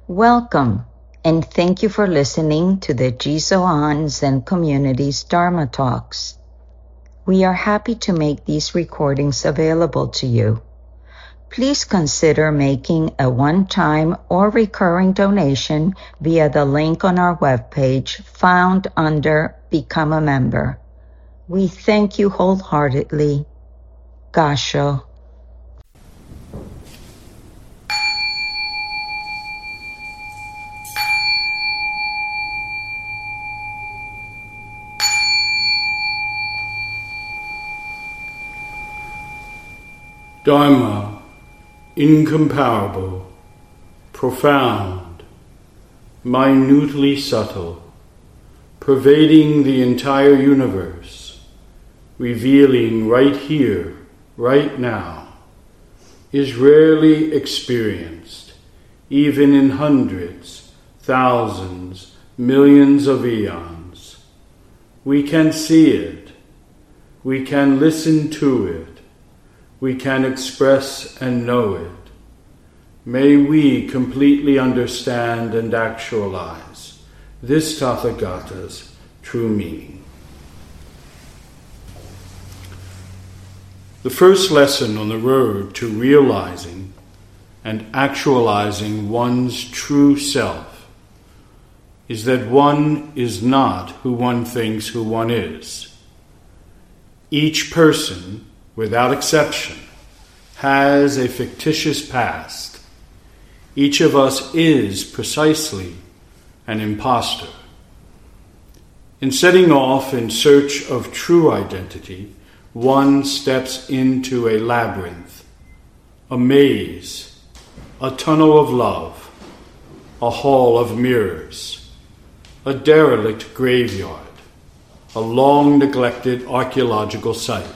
Welcome, and thank you for listening to the Jisoan Zen Community's Dharma Talks. We are happy to make these recordings available to you. Please consider making a one-time or recurring donation via the link on our webpage found under Become a Member. We thank you wholeheartedly. Gasho. Dharma, incomparable, profound, minutely subtle, pervading the entire universe, revealing right here, right now, is rarely experienced, even in hundreds, thousands, millions of eons. We can see it, we can listen to it, we can express and know it. May we completely understand and actualize this Tathagata's true meaning. The first lesson on the road to realizing and actualizing one's true self is that one is not who one thinks who one is. Each person, without exception, has a fictitious past. Each of us is precisely an imposter. In setting off in search of true identity, one steps into a labyrinth, a maze, a tunnel of love, a hall of mirrors, a derelict graveyard, a long-neglected archaeological site.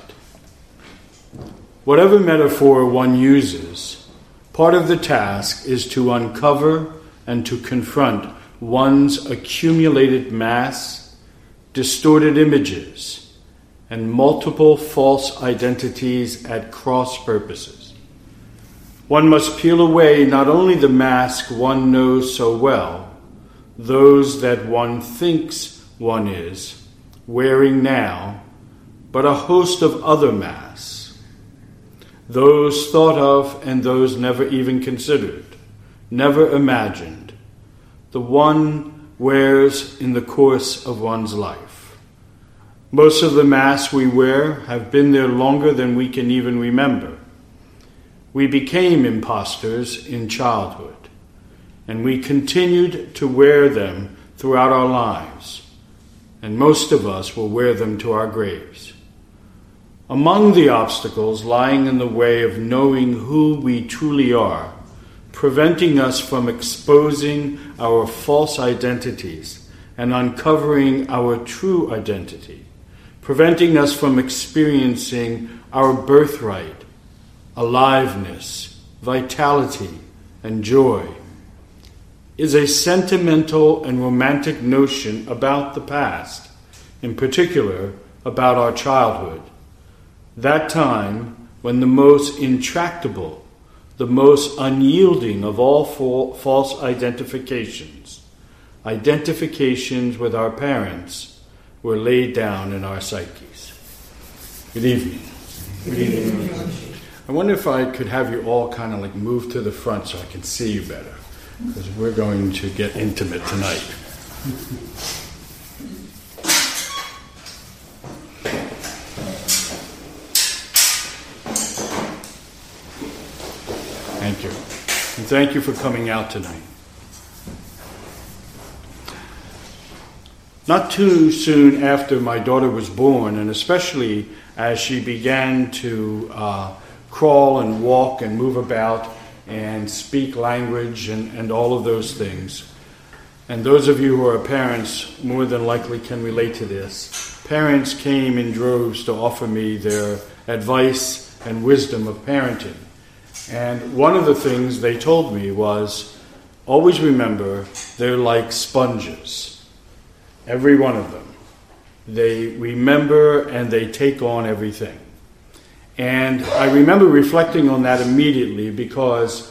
Whatever metaphor one uses, part of the task is to uncover and to confront one's accumulated mass, distorted images, and multiple false identities at cross purposes. One must peel away not only the mask one knows so well, those that one thinks one is wearing now, but a host of other masks, those thought of and those never even considered, never imagined, the one wears in the course of one's life. Most of the masks we wear have been there longer than we can even remember. We became imposters in childhood, and we continued to wear them throughout our lives, and most of us will wear them to our graves. Among the obstacles lying in the way of knowing who we truly are, preventing us from exposing our false identities and uncovering our true identity, preventing us from experiencing our birthright, aliveness, vitality, and joy, is a sentimental and romantic notion about the past, in particular about our childhood. That time when the most intractable, the most unyielding of all false identifications with our parents, were laid down in our psyches. Good evening. Good evening. I wonder if I could have you all kind of like move to the front so I can see you better, because we're going to get intimate tonight. Thank you. And thank you for coming out tonight. Not too soon after my daughter was born, and especially as she began to crawl and walk and move about and speak language and all of those things, and those of you who are parents more than likely can relate to this, parents came in droves to offer me their advice and wisdom of parenting. And one of the things they told me was, always remember, they're like sponges. Every one of them. They remember and they take on everything. And I remember reflecting on that immediately because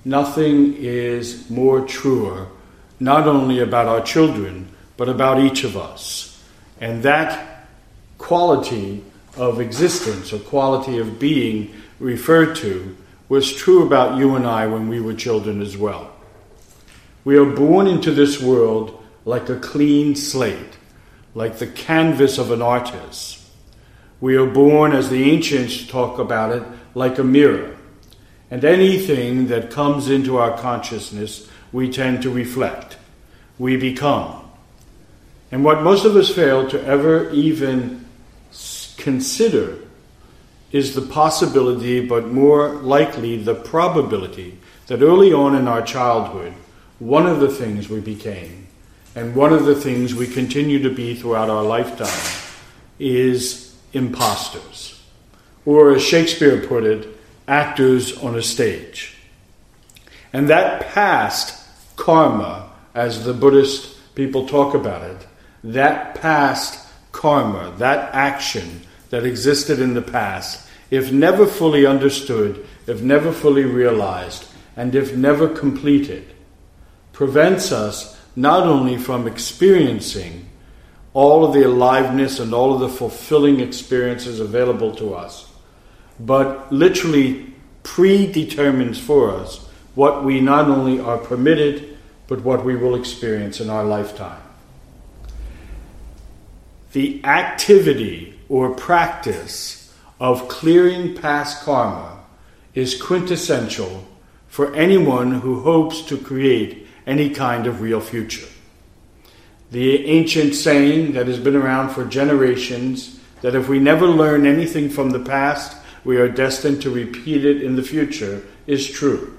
nothing is more truer, not only about our children, but about each of us. And that quality of existence, or quality of being referred to, was true about you and I when we were children as well. We are born into this world like a clean slate, like the canvas of an artist. We are born, as the ancients talk about it, like a mirror. And anything that comes into our consciousness, we tend to reflect. We become. And what most of us fail to ever even consider is the possibility, but more likely the probability, that early on in our childhood, one of the things we became, and one of the things we continue to be throughout our lifetime, is imposters. Or, as Shakespeare put it, actors on a stage. And that past karma, as the Buddhist people talk about it, that past karma, that action that existed in the past, if never fully understood, if never fully realized, and if never completed, prevents us not only from experiencing all of the aliveness and all of the fulfilling experiences available to us, but literally predetermines for us what we not only are permitted, but what we will experience in our lifetime. The activity or practice of clearing past karma is quintessential for anyone who hopes to create any kind of real future. The ancient saying that has been around for generations, that if we never learn anything from the past, we are destined to repeat it in the future, is true.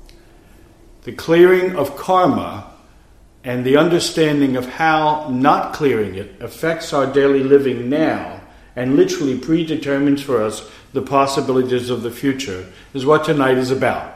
The clearing of karma and the understanding of how not clearing it affects our daily living now and literally predetermines for us the possibilities of the future is what tonight is about.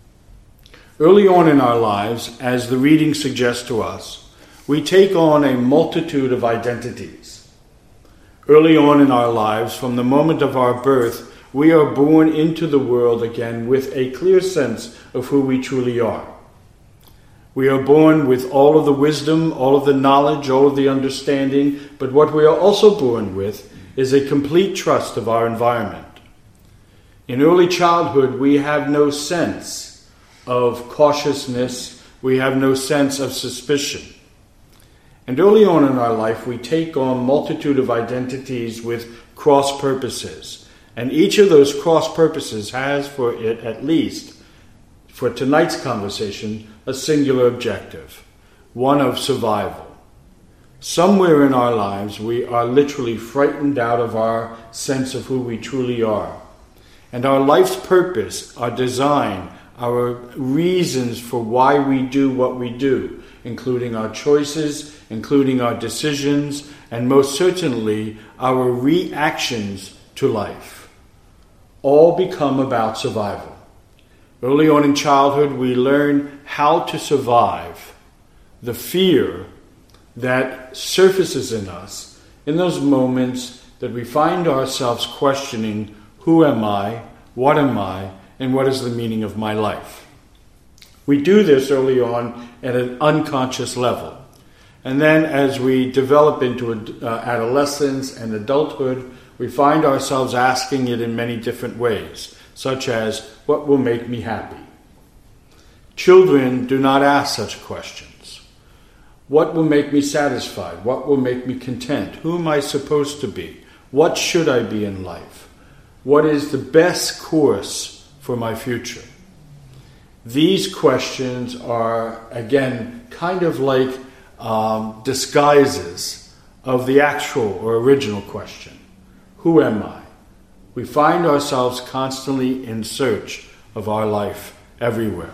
Early on in our lives, as the reading suggests to us, we take on a multitude of identities. Early on in our lives, from the moment of our birth, we are born into the world again with a clear sense of who we truly are. We are born with all of the wisdom, all of the knowledge, all of the understanding, but what we are also born with is a complete trust of our environment. In early childhood, we have no sense of cautiousness, we have no sense of suspicion. And early on in our life, we take on multitude of identities with cross purposes. And each of those cross purposes has for it, at least for tonight's conversation, a singular objective, one of survival. Somewhere in our lives, we are literally frightened out of our sense of who we truly are. And our life's purpose, our design, our reasons for why we do what we do, including our choices, including our decisions, and most certainly our reactions to life, all become about survival. Early on in childhood, we learn how to survive the fear that surfaces in us in those moments that we find ourselves questioning, who am I, and what is the meaning of my life? We do this early on at an unconscious level. And then as we develop into adolescence and adulthood, we find ourselves asking it in many different ways, such as, what will make me happy? Children do not ask such questions. What will make me satisfied? What will make me content? Who am I supposed to be? What should I be in life? What is the best course for my future? These questions are, again, kind of like disguises of the actual or original question. Who am I? We find ourselves constantly in search of our life everywhere.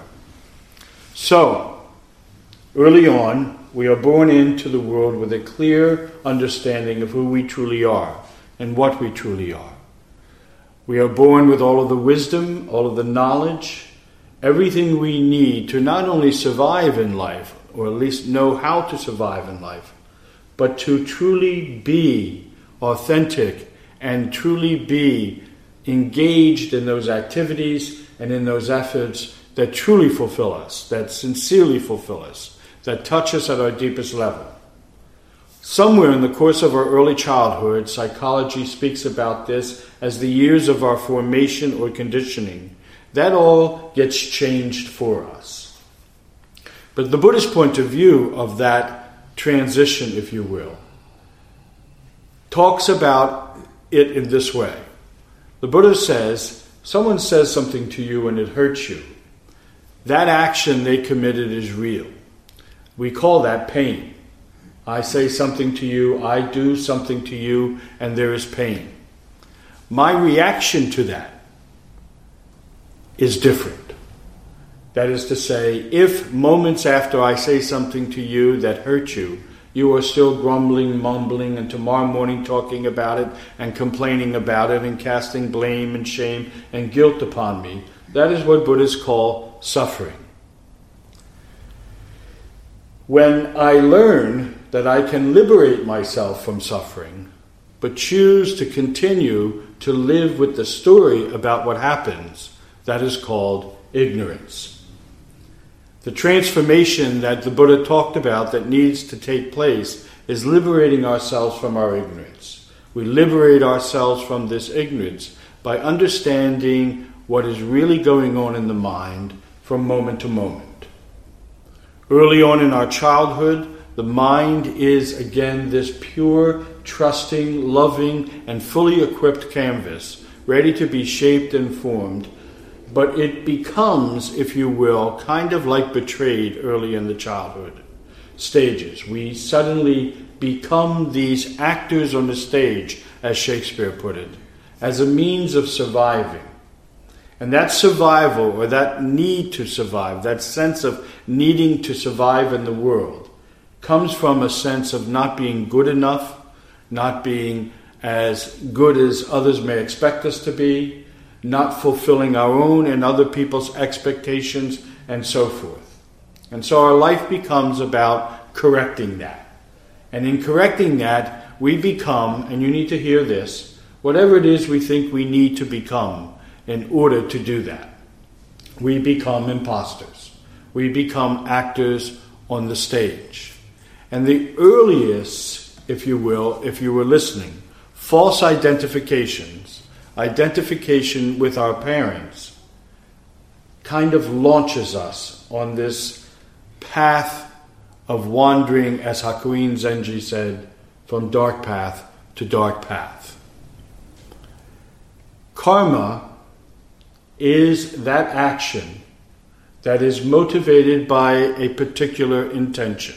So, early on, we are born into the world with a clear understanding of who we truly are and what we truly are. We are born with all of the wisdom, all of the knowledge, everything we need to not only survive in life, or at least know how to survive in life, but to truly be authentic and truly be engaged in those activities and in those efforts that truly fulfill us, that sincerely fulfill us, that touch us at our deepest level. Somewhere in the course of our early childhood, psychology speaks about this as the years of our formation or conditioning. That all gets changed for us. But the Buddhist point of view of that transition, if you will, talks about it in this way. The Buddha says, someone says something to you and it hurts you. That action they committed is real. We call that pain. I say something to you, I do something to you, and there is pain. My reaction to that is different. That is to say, if moments after I say something to you that hurt you, you are still grumbling, mumbling, and tomorrow morning talking about it and complaining about it and casting blame and shame and guilt upon me, that is what Buddhists call suffering. When I learn that I can liberate myself from suffering, but choose to continue to live with the story about what happens, that is called ignorance. The transformation that the Buddha talked about that needs to take place is liberating ourselves from our ignorance. We liberate ourselves from this ignorance by understanding what is really going on in the mind from moment to moment. Early on in our childhood, the mind is again this pure, trusting, loving, and fully equipped canvas, ready to be shaped and formed. But it becomes, if you will, kind of like betrayed early in the childhood stages. We suddenly become these actors on the stage, as Shakespeare put it, as a means of surviving. And that survival, or that need to survive, that sense of needing to survive in the world, comes from a sense of not being good enough, not being as good as others may expect us to be, not fulfilling our own and other people's expectations, and so forth. And so our life becomes about correcting that. And in correcting that, we become, and you need to hear this, whatever it is we think we need to become in order to do that. We become imposters. We become actors on the stage. And the earliest, if you will, if you were listening, false identifications, identification with our parents, kind of launches us on this path of wandering, as Hakuin Zenji said, from dark path to dark path. Karma is that action that is motivated by a particular intention.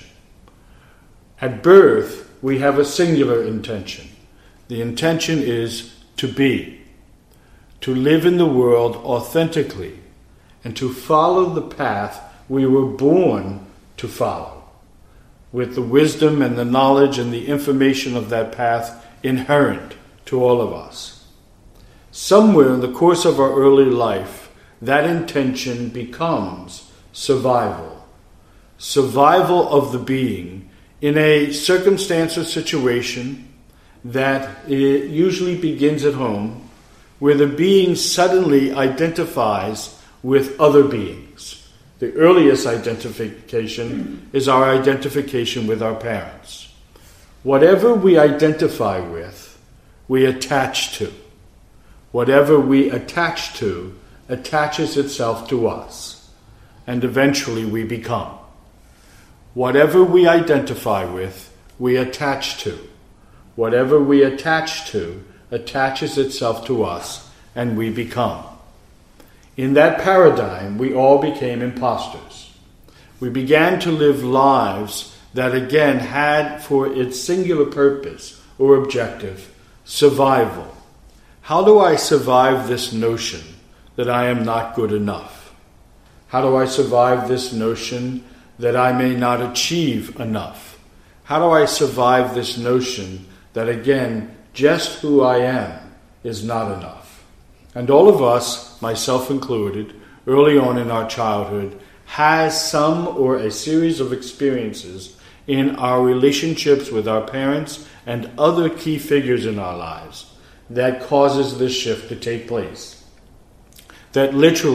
At birth, we have a singular intention. The intention is to be, to live in the world authentically, and to follow the path we were born to follow, with the wisdom and the knowledge and the information of that path inherent to all of us. Somewhere in the course of our early life, that intention becomes survival. Survival of the being in a circumstance or situation that usually begins at home, where the being suddenly identifies with other beings. The earliest identification is our identification with our parents. Whatever we identify with, we attach to. Whatever we attach to attaches itself to us, and eventually we become. Whatever we identify with, we attach to. Whatever we attach to attaches itself to us, and we become. In that paradigm, we all became imposters. We began to live lives that again had for its singular purpose or objective survival. How do I survive this notion that I am not good enough? How do I survive this notion that I may not achieve enough? How do I survive this notion that, again, just who I am is not enough? And all of us, myself included, early on in our childhood, has some or a series of experiences in our relationships with our parents and other key figures in our lives that causes this shift to take place. That literally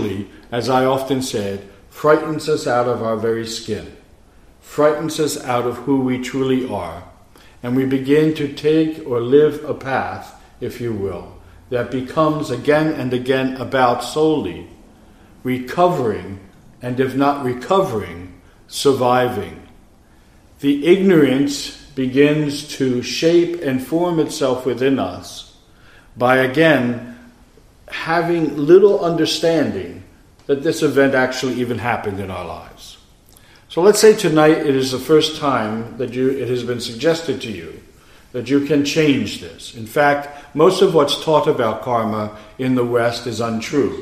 as I often said, frightens us out of our very skin, frightens us out of who we truly are, and we begin to take or live a path, if you will, that becomes again and again about solely recovering, and if not recovering, surviving. The ignorance begins to shape and form itself within us by, again, having little understanding that this event actually even happened in our lives. So let's say tonight it is the first time that it has been suggested to you that you can change this. In fact, most of what's taught about karma in the West is untrue.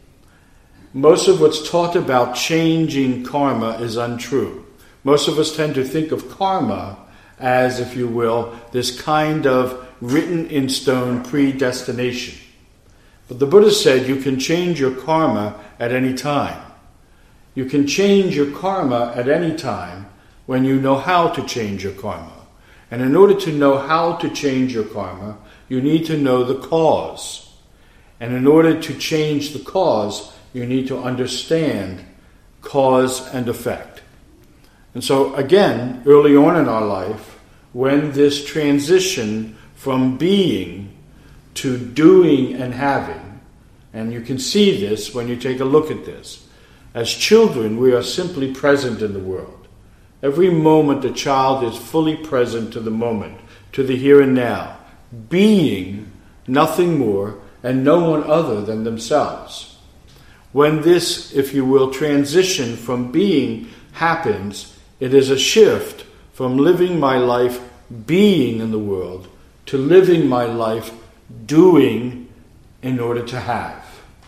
Most of what's taught about changing karma is untrue. Most of us tend to think of karma as, if you will, this kind of written in stone predestination. But the Buddha said you can change your karma at any time. You can change your karma at any time when you know how to change your karma. And in order to know how to change your karma, you need to know the cause. And in order to change the cause, you need to understand cause and effect. And so again, early on in our life, when this transition from being to doing and having, and you can see this when you take a look at this. As children, we are simply present in the world. Every moment a child is fully present to the moment, to the here and now, being nothing more and no one other than themselves. When this, if you will, transition from being happens, it is a shift from living my life being in the world to living my life doing in order to have.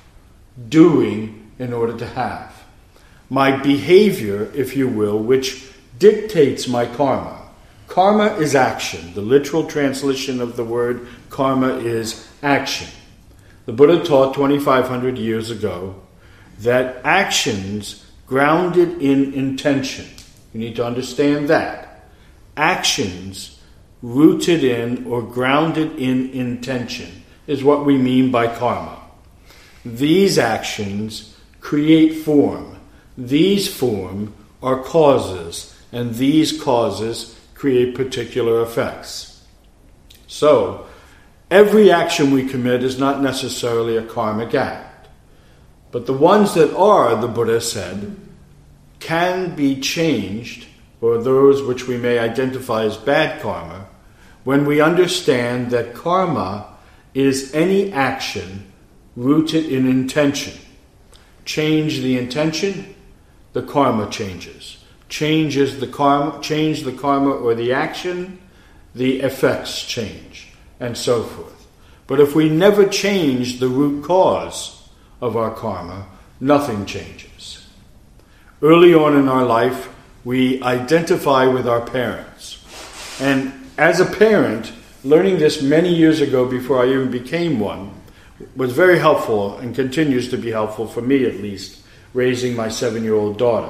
Doing in order to have. My behavior, if you will, which dictates my karma. Karma is action. The literal translation of the word karma is action. The Buddha taught 2,500 years ago that actions grounded in intention. You need to understand that. Actions rooted in or grounded in intention is what we mean by karma. These actions create form. These form are causes, and these causes create particular effects. So, every action we commit is not necessarily a karmic act. But the ones that are, the Buddha said, can be changed, or those which we may identify as bad karma, when we understand that karma is any action rooted in intention. Change the intention, the karma changes. Change the karma or the action, the effects change, and so forth. But if we never change the root cause of our karma, nothing changes. Early on in our life, we identify with our parents. And as a parent, learning this many years ago before I even became one, was very helpful and continues to be helpful, for me at least, raising my 7-year-old daughter.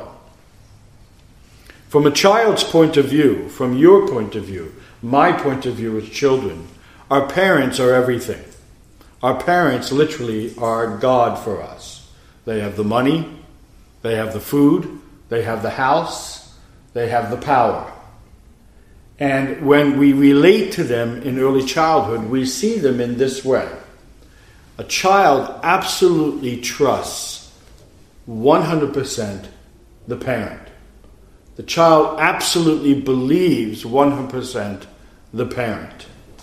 From a child's point of view, from your point of view, my point of view as children, our parents are everything. Our parents literally are God for us. They have the money, they have the food, they have the house, they have the power. And when we relate to them in early childhood, we see them in this way. A child absolutely trusts 100% the parent. The child absolutely believes 100% the parent.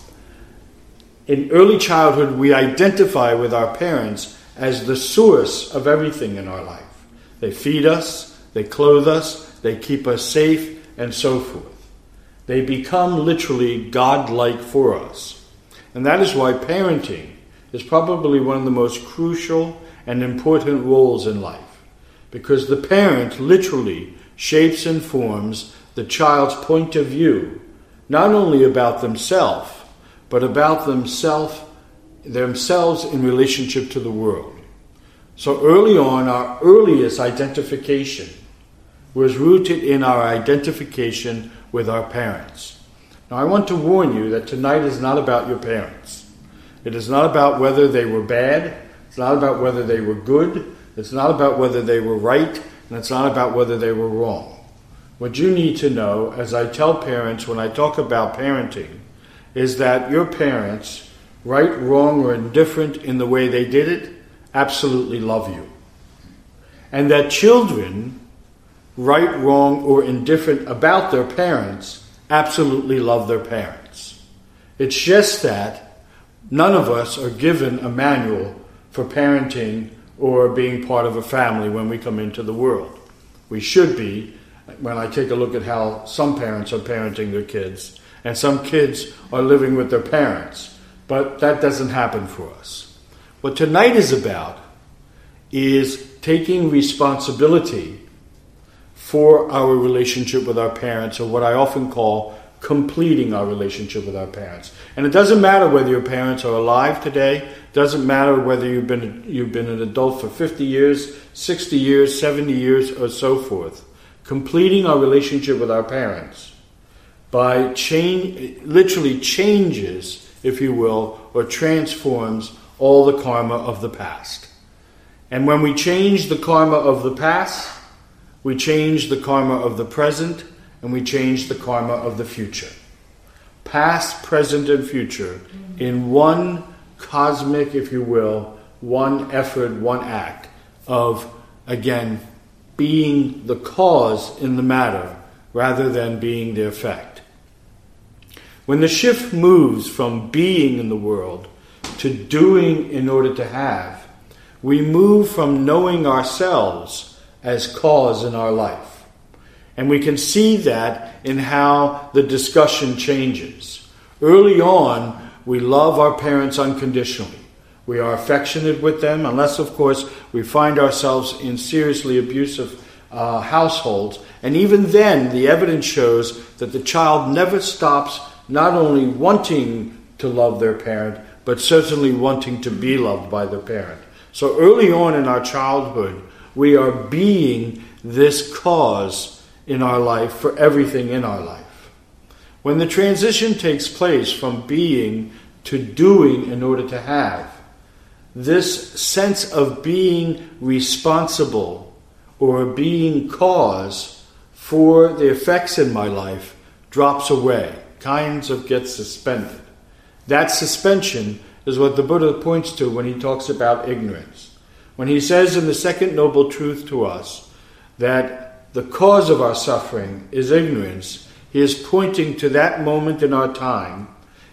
In early childhood, we identify with our parents as the source of everything in our life. They feed us, they clothe us, they keep us safe, and so forth. They become literally God-like for us. And that is why parenting is probably one of the most crucial and important roles in life. Because the parent literally shapes and forms the child's point of view, not only about themselves, but about themselves in relationship to the world. So early on, our earliest identification was rooted in our identification with our parents. Now I want to warn you that tonight is not about your parents. It is not about whether they were bad. It's not about whether they were good. It's not about whether they were right, and it's not about whether they were wrong. What you need to know, as I tell parents when I talk about parenting, is that your parents, right, wrong, or indifferent in the way they did it, absolutely love you. And that children, right, wrong, or indifferent about their parents, absolutely love their parents. It's just that none of us are given a manual for parenting or being part of a family when we come into the world. We should be, when I take a look at how some parents are parenting their kids, and some kids are living with their parents, but that doesn't happen for us. What tonight is about is taking responsibility for our relationship with our parents, or what I often call completing our relationship with our parents. And it doesn't matter whether your parents are alive today, doesn't matter whether you've been an adult for 50 years, 60 years, 70 years, or so forth. Completing our relationship with our parents by literally changes, if you will, or transforms all the karma of the past. And when we change the karma of the past, we change the karma of the present, and we change the karma of the future. Past, present, and future in one cosmic, if you will, one effort, one act of, again, being the cause in the matter rather than being the effect. When the shift moves from being in the world to doing in order to have, we move from knowing ourselves as cause in our life. And we can see that in how the discussion changes. Early on, we love our parents unconditionally. We are affectionate with them, unless, of course, we find ourselves in seriously abusive households. And even then, the evidence shows that the child never stops not only wanting to love their parent, but certainly wanting to be loved by their parent. So early on in our childhood, we are being this cause in our life for everything in our life. When the transition takes place from being to doing in order to have, this sense of being responsible or being cause for the effects in my life drops away, kinds of gets suspended. That suspension is what the Buddha points to when he talks about ignorance. When he says in the Second Noble Truth to us that the cause of our suffering is ignorance, he is pointing to that moment in our time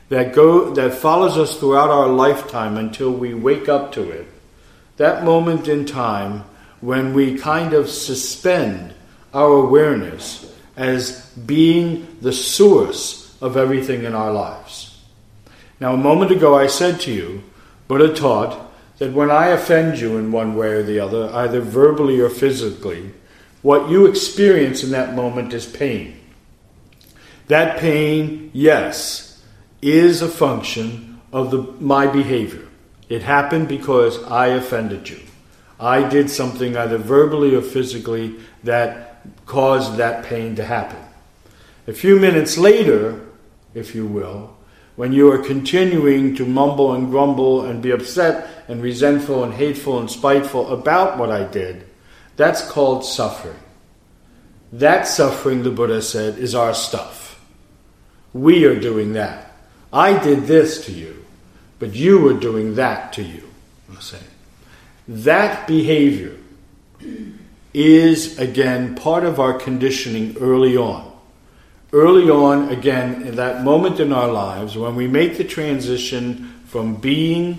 that follows us throughout our lifetime until we wake up to it. That moment in time when we kind of suspend our awareness as being the source of everything in our lives. Now, a moment ago I said to you, Buddha taught that when I offend you in one way or the other, either verbally or physically, what you experience in that moment is pain. That pain, yes, is a function of my behavior. It happened because I offended you. I did something either verbally or physically that caused that pain to happen. A few minutes later, if you will, when you are continuing to mumble and grumble and be upset and resentful and hateful and spiteful about what I did, that's called suffering. That suffering, the Buddha said, is our stuff. We are doing that. I did this to you, but you were doing that to you. I'm saying. That behavior is, again, part of our conditioning early on. Early on, again, in that moment in our lives, when we make the transition from being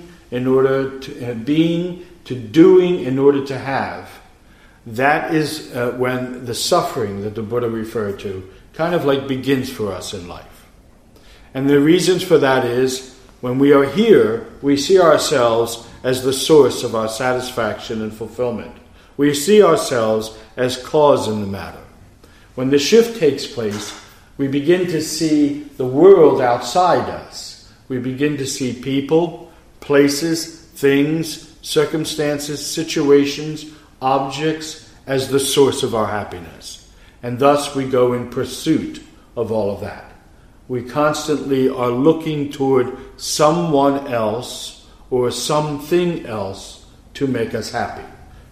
to doing in order to have, that is when the suffering that the Buddha referred to kind of like begins for us in life. And the reasons for that is, when we are here, we see ourselves as the source of our satisfaction and fulfillment. We see ourselves as cause in the matter. When the shift takes place, we begin to see the world outside us. We begin to see people, places, things, circumstances, situations, objects as the source of our happiness. And thus we go in pursuit of all of that. We constantly are looking toward someone else or something else to make us happy.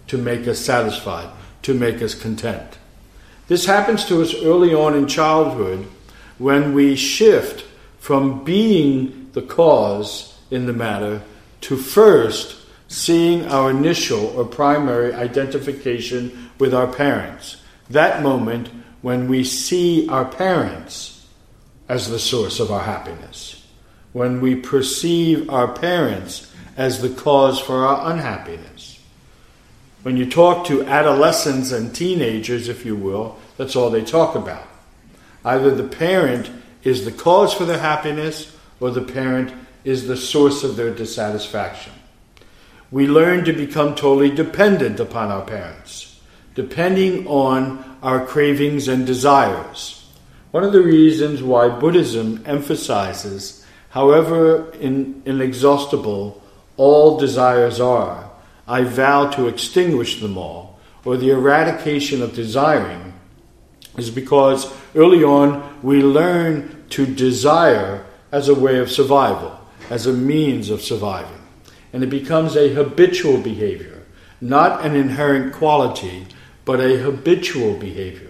to make us satisfied, to make us content. This happens to us early on in childhood when we shift from being the cause in the matter to first seeing our initial or primary identification with our parents. That moment when we see our parents as the source of our happiness, when we perceive our parents as the cause for our unhappiness. When you talk to adolescents and teenagers, if you will, that's all they talk about. Either the parent is the cause for their happiness, or the parent is the source of their dissatisfaction. We learn to become totally dependent upon our parents, depending on our cravings and desires. One of the reasons why Buddhism emphasizes, however inexhaustible all desires are, I vow to extinguish them all, or the eradication of desiring, is because early on we learn to desire as a way of survival, as a means of surviving. And it becomes a habitual behavior, not an inherent quality, but a habitual behavior.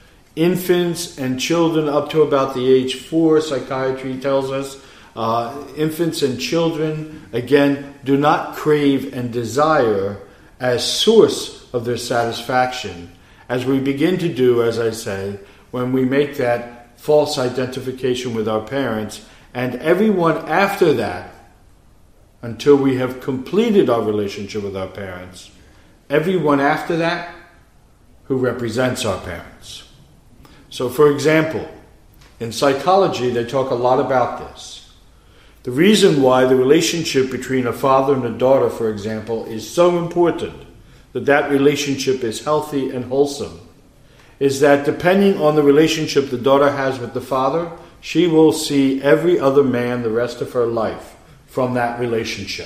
Infants and children up to about the age 4, psychiatry tells us, infants and children, again, do not crave and desire as source of their satisfaction, as we begin to do, as I say, when we make that false identification with our parents, and everyone after that, until we have completed our relationship with our parents, everyone after that who represents our parents. So, for example, in psychology, they talk a lot about this. The reason why the relationship between a father and a daughter, for example, is so important, that relationship is healthy and wholesome, is that depending on the relationship the daughter has with the father, she will see every other man the rest of her life from that relationship.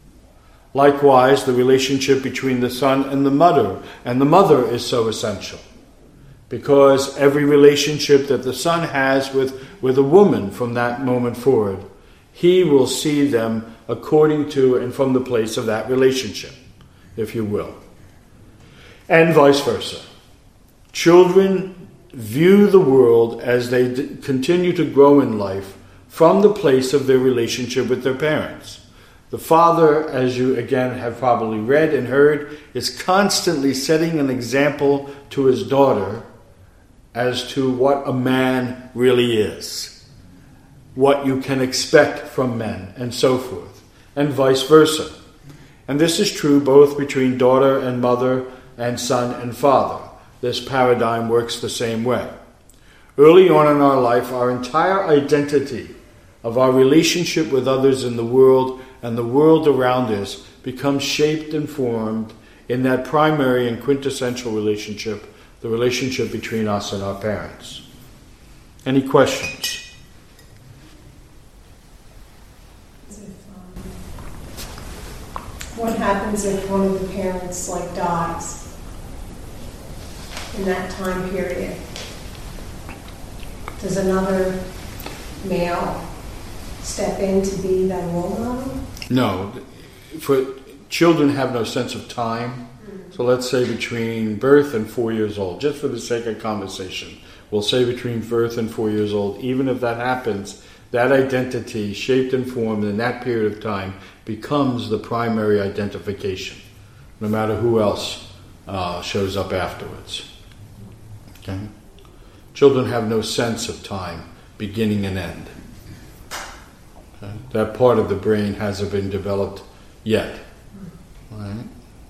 Likewise, the relationship between the son and the mother is so essential, because every relationship that the son has with a woman from that moment forward, he will see them according to and from the place of that relationship, if you will. And vice versa. Children view the world as they continue to grow in life from the place of their relationship with their parents. The father, as you again have probably read and heard, is constantly setting an example to his daughter as to what a man really is, what you can expect from men, and so forth, and vice versa. And this is true both between daughter and mother and son and father. This paradigm works the same way. Early on in our life, our entire identity of our relationship with others in the world and the world around us becomes shaped and formed in that primary and quintessential relationship, the relationship between us and our parents. Any questions? What happens if one of the parents dies in that time period? Does another male step in to be that role model? No. For children have no sense of time. So let's say between birth and 4 years old, just for the sake of conversation, we'll say between birth and 4 years old. Even if that happens, that identity, shaped and formed in that period of time, becomes the primary identification, no matter who else shows up afterwards. Okay? Children have no sense of time, beginning and end. Okay? That part of the brain hasn't been developed yet. Right?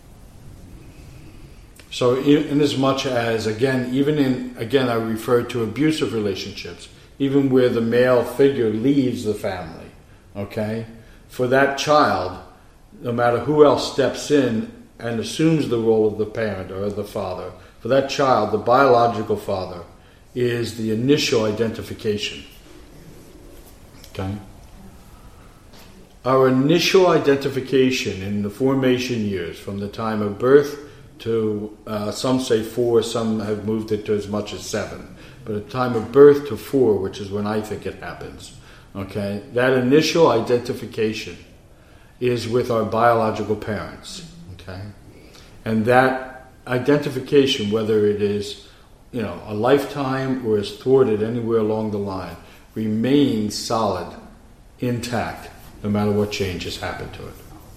So in as much as, again, I refer to abusive relationships, even where the male figure leaves the family, okay? For that child, no matter who else steps in and assumes the role of the parent or the father, for that child, the biological father is the initial identification, okay? Our initial identification in the formation years, from the time of birth to, some say 4, some have moved it to as much as 7, but at the time of birth to 4, which is when I think it happens, okay, that initial identification is with our biological parents, okay? And that identification, whether it is, a lifetime or is thwarted anywhere along the line, remains solid, intact, no matter what changes happen to it.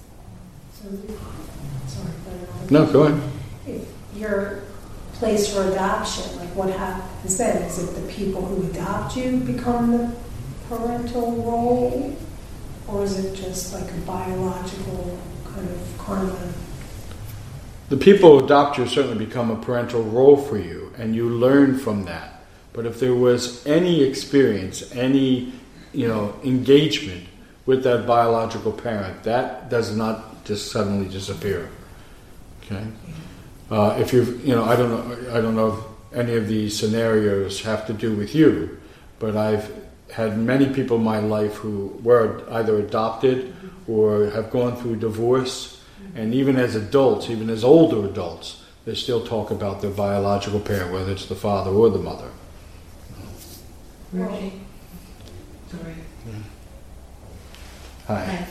No, go ahead. If you're placed for adoption, like what happens then? Is it the people who adopt you become the parental role? Or is it just like a biological kind of karma? The people who adopt you certainly become a parental role for you, and you learn from that. But if there was any experience, any engagement with that biological parent, that does not just suddenly disappear. Okay. If I don't know if any of these scenarios have to do with you, but I've had many people in my life who were either adopted or have gone through divorce, and even as adults, even as older adults, they still talk about their biological parent, whether it's the father or the mother. Reggie? Sorry. Hi.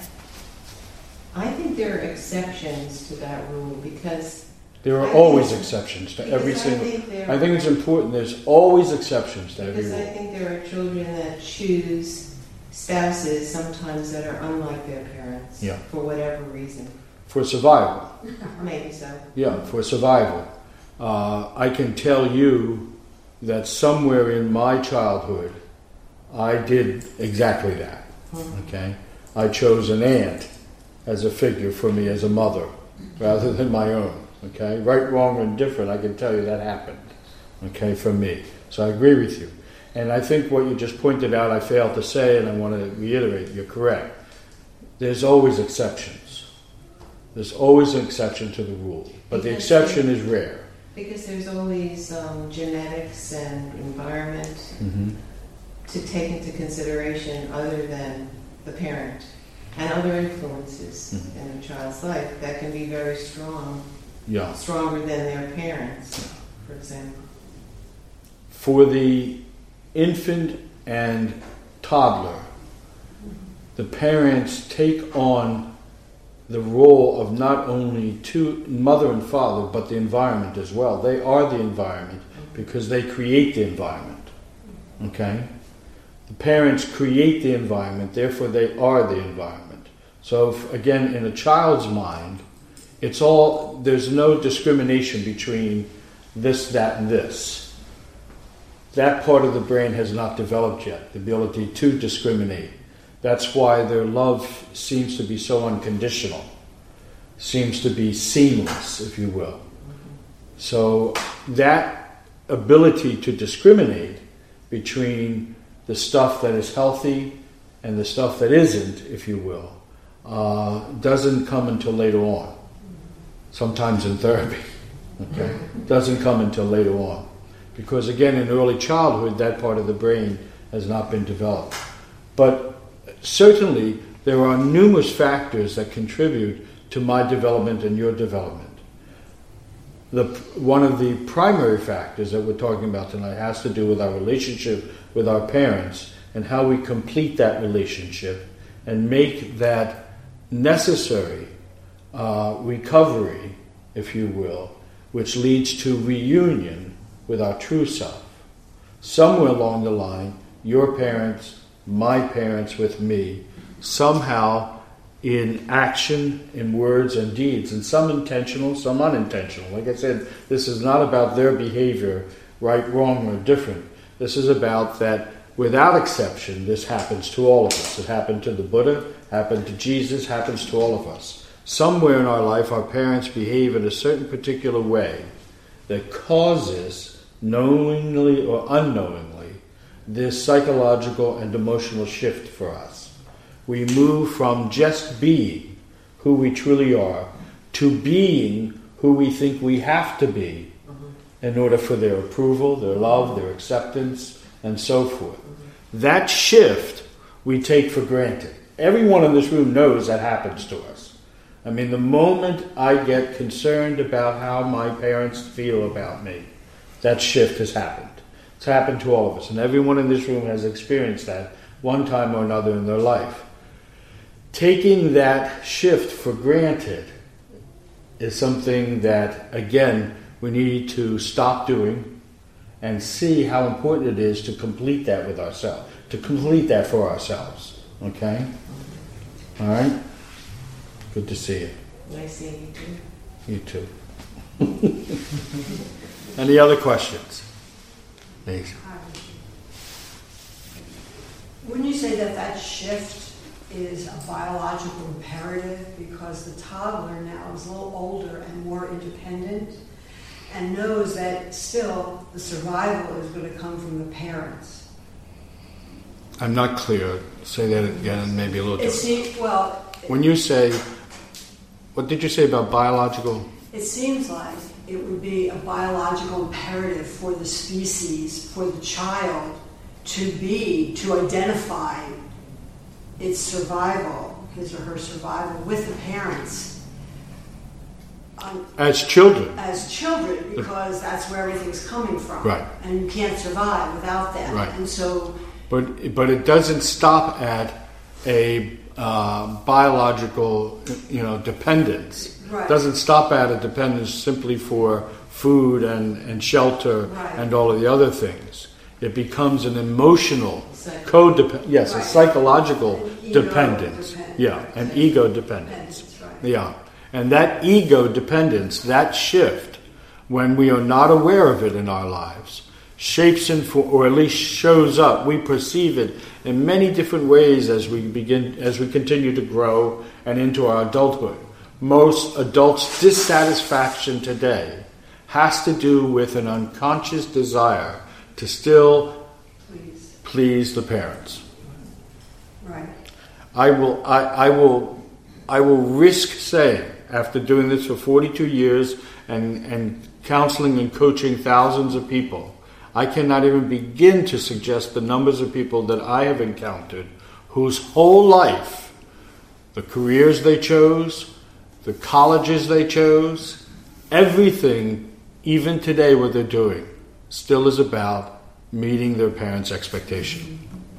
I think there are exceptions to that rule because There are always exceptions to every single. I think it's important. There's always exceptions to every rule. Because I think there are children that choose spouses sometimes that are unlike their parents for whatever reason. For survival. Maybe so. Yeah, for survival. I can tell you that somewhere in my childhood, I did exactly that. Okay, I chose an aunt as a figure for me as a mother, rather than my own. Okay, right, wrong, or indifferent, I can tell you that happened. Okay, for me. So I agree with you. And I think what you just pointed out, I failed to say, and I want to reiterate, you're correct. There's always exceptions. There's always an exception to the rule. But the exception is rare. Because there's always genetics and environment to take into consideration other than the parent and other influences in a child's life that can be very strong, stronger than their parents, for example. For the infant and toddler, the parents take on the role of not only mother and father, but the environment as well. They are the environment because they create the environment. Okay? The parents create the environment, therefore they are the environment. So again, in a child's mind, there's no discrimination between this, that, and this. That part of the brain has not developed yet, the ability to discriminate. That's why their love seems to be so unconditional, seems to be seamless, if you will. So that ability to discriminate between the stuff that is healthy and the stuff that isn't, if you will, doesn't come until later on. Sometimes in therapy. Okay? Doesn't come until later on. Because again, in early childhood, that part of the brain has not been developed. But certainly, there are numerous factors that contribute to my development and your development. One of the primary factors that we're talking about tonight has to do with our relationship with our parents and how we complete that relationship and make that necessary recovery, if you will, which leads to reunion with our true self. Somewhere along the line, your parents, my parents with me, somehow in action, in words and deeds, and some intentional, some unintentional. Like I said, this is not about their behavior, right, wrong, or different. This is about that, without exception, this happens to all of us. It happened to the Buddha, happened to Jesus, happens to all of us. Somewhere in our life, our parents behave in a certain particular way that causes, knowingly or unknowingly, this psychological and emotional shift for us. We move from just being who we truly are to being who we think we have to be in order for their approval, their love, their acceptance, and so forth. That shift we take for granted. Everyone in this room knows that happens to us. I mean, the moment I get concerned about how my parents feel about me, that shift has happened. It's happened to all of us, and everyone in this room has experienced that one time or another in their life. Taking that shift for granted is something that, again, we need to stop doing and see how important it is to complete that with ourselves, to complete that for ourselves. Okay? All right? Good to see you. Nice seeing you too. You too. Any other questions? Please. Wouldn't you say that that shift is a biological imperative because the toddler now is a little older and more independent and knows that still the survival is going to come from the parents? I'm not clear. Say that again, maybe a little different. When you say, what did you say about biological? It seems like it would be a biological imperative for the species, for the child, to identify its survival, his or her survival, with the parents. As children. As children, because that's where everything's coming from. Right. And you can't survive without that. Right. And so... But it doesn't stop at a biological, dependence. Right. It doesn't stop at a dependence simply for food and shelter and all of the other things. It becomes an emotional codependence. A psychological dependence. An ego dependence. Yeah. And that ego dependence, that shift, when we are not aware of it in our lives, shapes or at least shows up. We perceive it in many different ways as we continue to grow and into our adulthood. Most adults' dissatisfaction today has to do with an unconscious desire to still please the parents. Right. I will risk saying, after doing this for 42 years and counseling and coaching thousands of people, I cannot even begin to suggest the numbers of people that I have encountered whose whole life, the careers they chose, the colleges they chose, everything, even today what they're doing, still is about meeting their parents' expectation.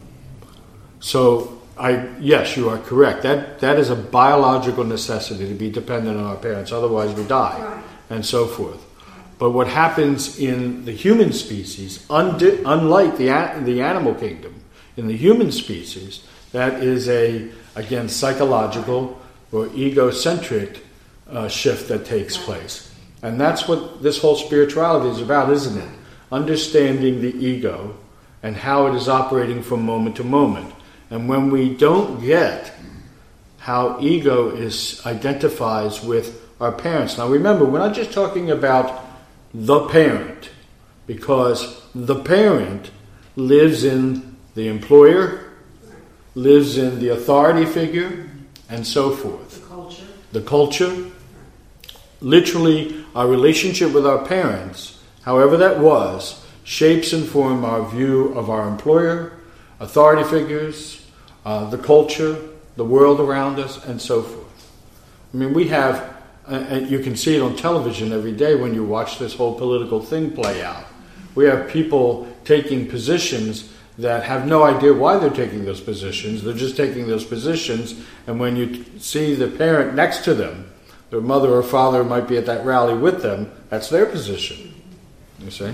So, yes, you are correct. That is a biological necessity to be dependent on our parents, otherwise we die, and so forth. But what happens in the human species, unlike the animal kingdom, in the human species, that is again, psychological or egocentric shift that takes place. And that's what this whole spirituality is about, isn't it? Understanding the ego and how it is operating from moment to moment. And when we don't get how ego identifies with our parents. Now remember, we're not just talking about the parent, because the parent lives in the employer, lives in the authority figure, and so forth. The culture. Literally, our relationship with our parents, however that was, shapes and forms our view of our employer, authority figures, the culture, the world around us, and so forth. I mean, we have... And you can see it on television every day when you watch this whole political thing play out. We have people taking positions that have no idea why they're taking those positions. They're just taking those positions, and when you see the parent next to them, their mother or father might be at that rally with them, that's their position. You see?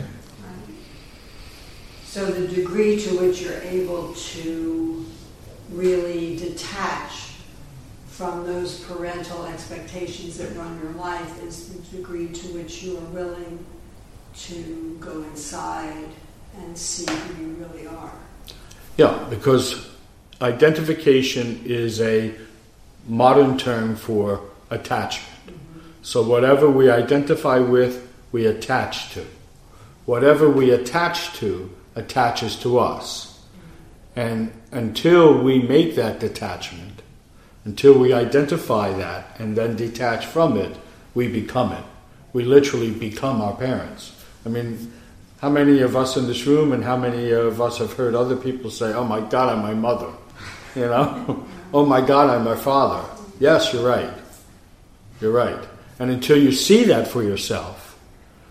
So the degree to which you're able to really detach from those parental expectations that run your life is the degree to which you are willing to go inside and see who you really are. Yeah, because identification is a modern term for attachment. Mm-hmm. So whatever we identify with, we attach to. Whatever we attach to attaches to us. Mm-hmm. And until we make that detachment, until we identify that and then detach from it, we become it. We literally become our parents. I mean, how many of us in this room and how many of us have heard other people say, "Oh my God, I'm my mother." "Oh my God, I'm my father." Yes, you're right. You're right. And until you see that for yourself,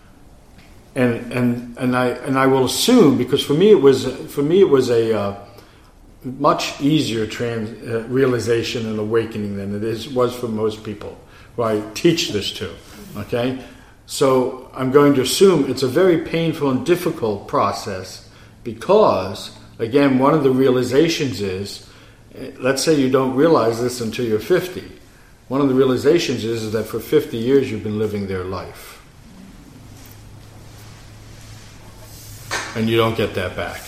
and I will assume, because for me it was a much easier realization and awakening than it was for most people who I teach this to. Okay? So I'm going to assume it's a very painful and difficult process because, again, one of the realizations is, let's say you don't realize this until you're 50. One of the realizations is that for 50 years you've been living their life. And you don't get that back.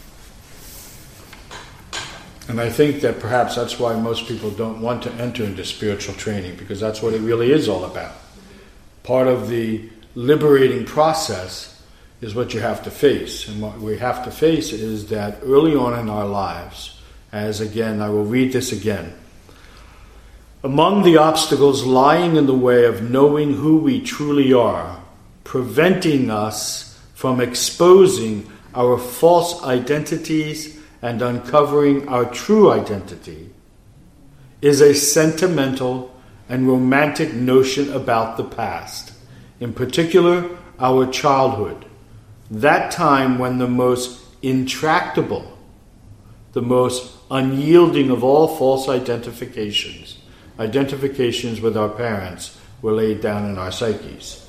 And I think that perhaps that's why most people don't want to enter into spiritual training, because that's what it really is all about. Part of the liberating process is what you have to face. And what we have to face is that early on in our lives, as again, I will read this again. Among the obstacles lying in the way of knowing who we truly are, preventing us from exposing our false identities and uncovering our true identity, is a sentimental and romantic notion about the past, in particular our childhood, that time when the most intractable, the most unyielding of all false identifications with our parents, were laid down in our psyches.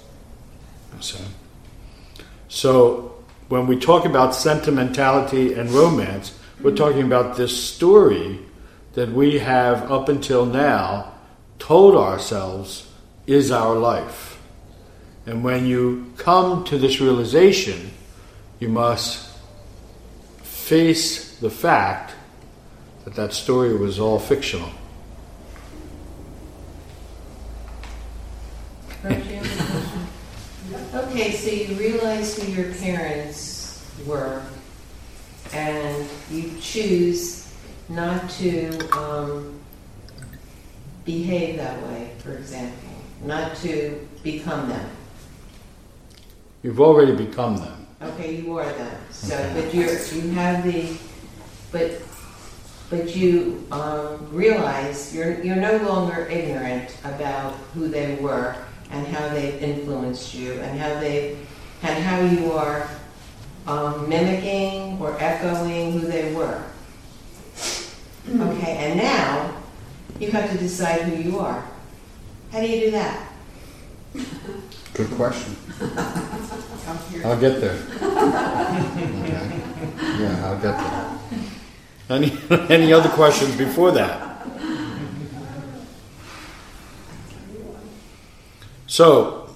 So when we talk about sentimentality and romance, we're talking about this story that we have up until now told ourselves is our life. And when you come to this realization, you must face the fact that that story was all fictional. Okay, so you realize who your parents were, and you choose not to behave that way, for example, not to become them. You've already become them. Okay, you are them. So, Okay. but you realize you're no longer ignorant about who they were and how they've influenced you and how you are mimicking or echoing who they were. Okay, and now you have to decide who you are. How do you do that? Good question. I'll get there. Okay. Yeah, I'll get there. Any other questions before that? So,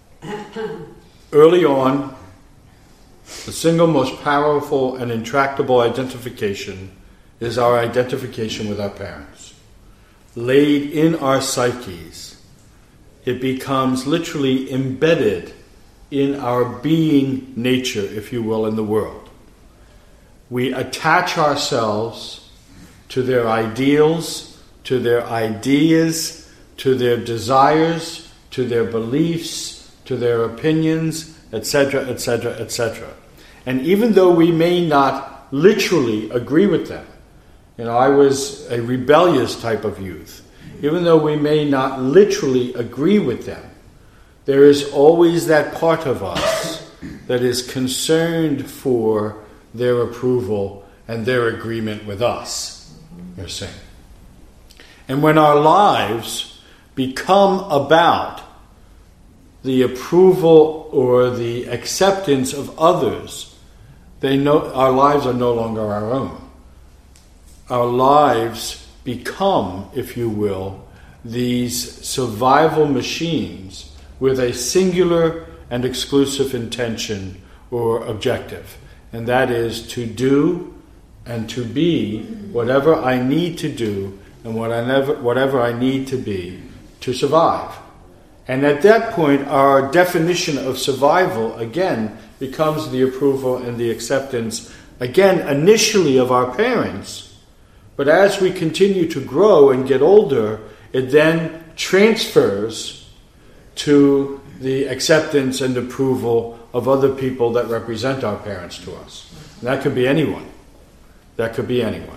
early on, the single most powerful and intractable identification is our identification with our parents. Laid in our psyches, it becomes literally embedded in our being nature, if you will, in the world. We attach ourselves to their ideals, to their ideas, to their desires, to their beliefs, to their opinions, etc., etc., etc. And even though we may not literally agree with them, I was a rebellious type of youth. Even though we may not literally agree with them, there is always that part of us that is concerned for their approval and their agreement with us. You're saying. And when our lives become about the approval or the acceptance of others, our lives are no longer our own. Our lives become, if you will, these survival machines with a singular and exclusive intention or objective. And that is to do and to be whatever I need to do and whatever I need to be to survive. And at that point, our definition of survival, again, becomes the approval and the acceptance, again, initially of our parents. But as we continue to grow and get older, it then transfers to the acceptance and approval of other people that represent our parents to us. And that could be anyone. That could be anyone.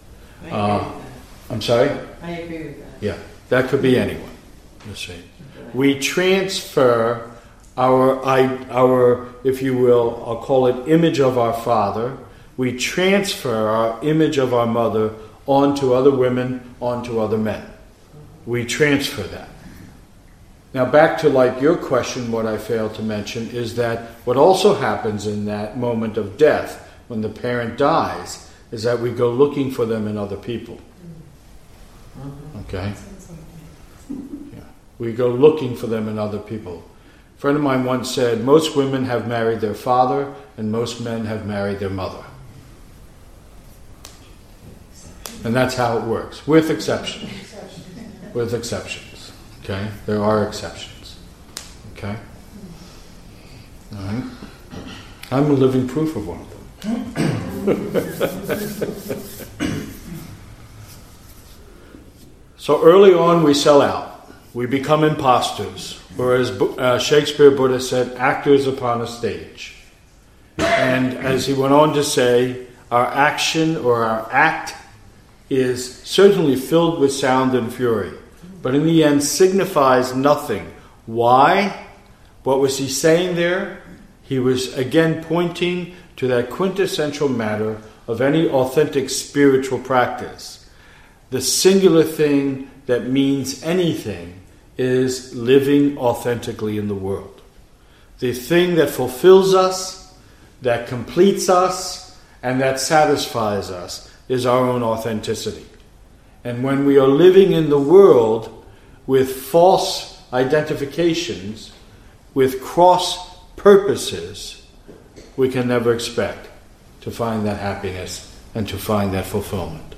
I'm sorry? I agree with that. Yeah, that could be anyone. You see. We transfer our, if you will, I'll call it image of our father. We transfer our image of our mother onto other women, onto other men. We transfer that. Now back to like your question, what I failed to mention is that what also happens in that moment of death, when the parent dies, is that we go looking for them in other people. Okay? Yeah. We go looking for them in other people. A friend of mine once said, most women have married their father and most men have married their mother. And that's how it works, with exceptions. With exceptions. Okay? There are exceptions. Okay? All right? I'm a living proof of one of them. So early on we sell out. We become imposters. Or as Shakespeare Buddha said, actors upon a stage. And as he went on to say, our action or our act is certainly filled with sound and fury, but in the end signifies nothing. Why? What was he saying there? He was again pointing to that quintessential matter of any authentic spiritual practice. The singular thing that means anything is living authentically in the world. The thing that fulfills us, that completes us, and that satisfies us is our own authenticity. And when we are living in the world with false identifications, with cross purposes, we can never expect to find that happiness and to find that fulfillment.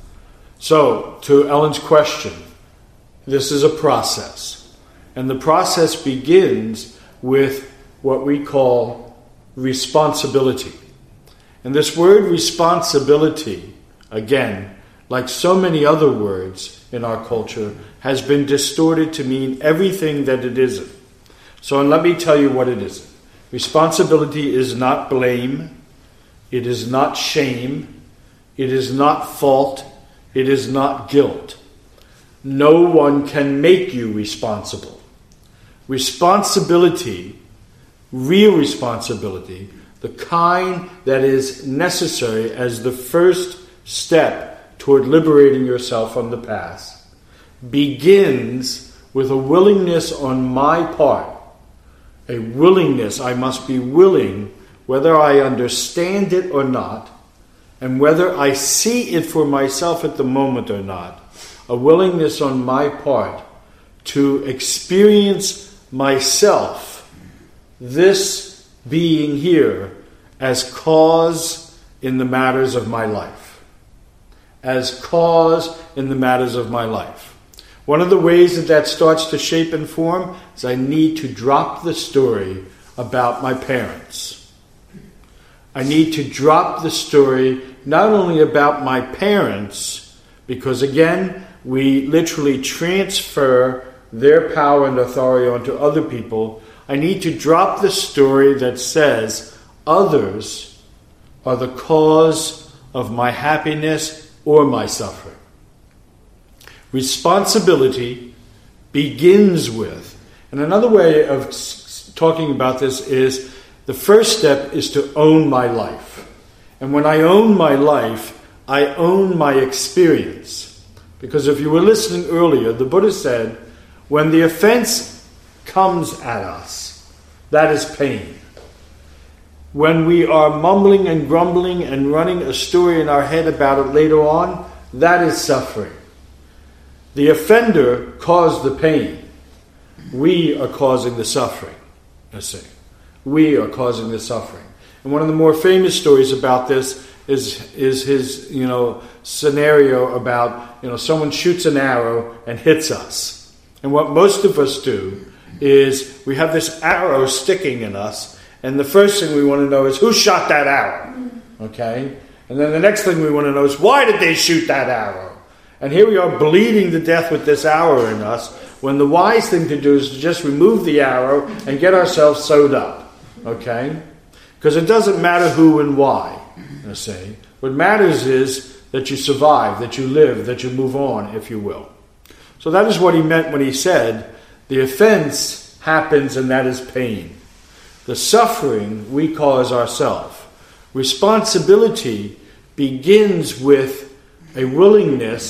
So, to Ellen's question, this is a process. And the process begins with what we call responsibility. And this word responsibility, again, like so many other words in our culture, has been distorted to mean everything that it isn't. So let me tell you what it isn't. Responsibility is not blame. It is not shame. It is not fault. It is not guilt. No one can make you responsible. Responsibility, real responsibility, the kind that is necessary as the first step toward liberating yourself from the past, begins with a willingness on my part. A willingness, I must be willing, whether I understand it or not, and whether I see it for myself at the moment or not, a willingness on my part to experience myself, this being here, as cause in the matters of my life. As cause in the matters of my life. One of the ways that starts to shape and form is I need to drop the story about my parents. I need to drop the story not only about my parents, because again, we literally transfer their power and authority onto other people. I need to drop the story that says others are the cause of my happiness or my suffering. Responsibility begins with, and another way of talking about this is, the first step is to own my life. And when I own my life, I own my experience. Because if you were listening earlier, the Buddha said, when the offense comes at us, that is pain. When we are mumbling and grumbling and running a story in our head about it later on, that is suffering. The offender caused the pain. We are causing the suffering. Let's see. We are causing the suffering. And one of the more famous stories about this is his, scenario about, someone shoots an arrow and hits us. And what most of us do is we have this arrow sticking in us, and the first thing we want to know is who shot that arrow? Okay? And then the next thing we want to know is why did they shoot that arrow? And here we are bleeding to death with this arrow in us, when the wise thing to do is to just remove the arrow and get ourselves sewed up. Okay? Because it doesn't matter who and why, I say. What matters is that you survive, that you live, that you move on, if you will. So that is what he meant when he said, the offense happens and that is pain. The suffering we cause ourselves. Responsibility begins with a willingness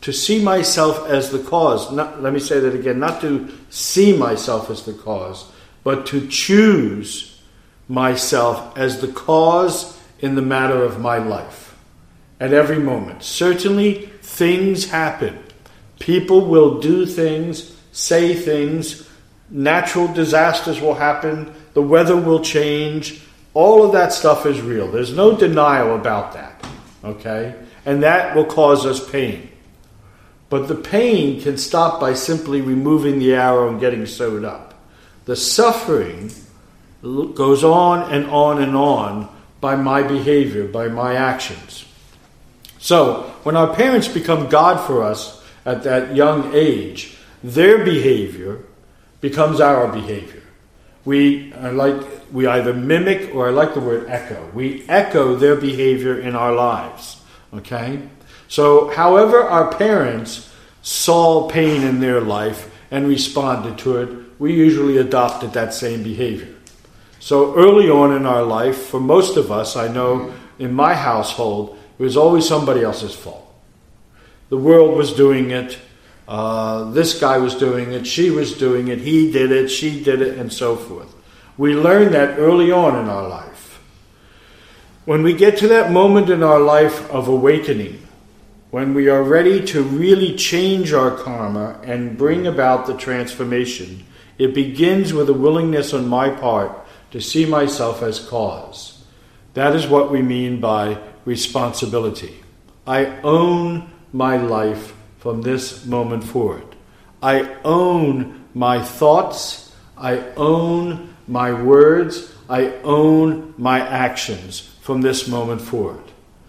to see myself as the cause. Let me say that again. Not to see myself as the cause, but to choose myself as the cause in the matter of my life at every moment. Certainly, things happen. People will do things, say things, natural disasters will happen, the weather will change. All of that stuff is real. There's no denial about that, okay? And that will cause us pain. But the pain can stop by simply removing the arrow and getting sewed up. The suffering goes on and on and on by my behavior, by my actions. So, when our parents become God for us at that young age, their behavior becomes our behavior. We either mimic, or I like the word echo. We echo their behavior in our lives. Okay? So, however our parents saw pain in their life and responded to it, we usually adopted that same behavior. So early on in our life, for most of us, I know in my household, it was always somebody else's fault. The world was doing it, this guy was doing it, she was doing it, he did it, she did it, and so forth. We learn that early on in our life. When we get to that moment in our life of awakening, when we are ready to really change our karma and bring about the transformation, it begins with a willingness on my part to see myself as cause. That is what we mean by responsibility. I own my life from this moment forward. I own my thoughts. I own my words. I own my actions from this moment forward.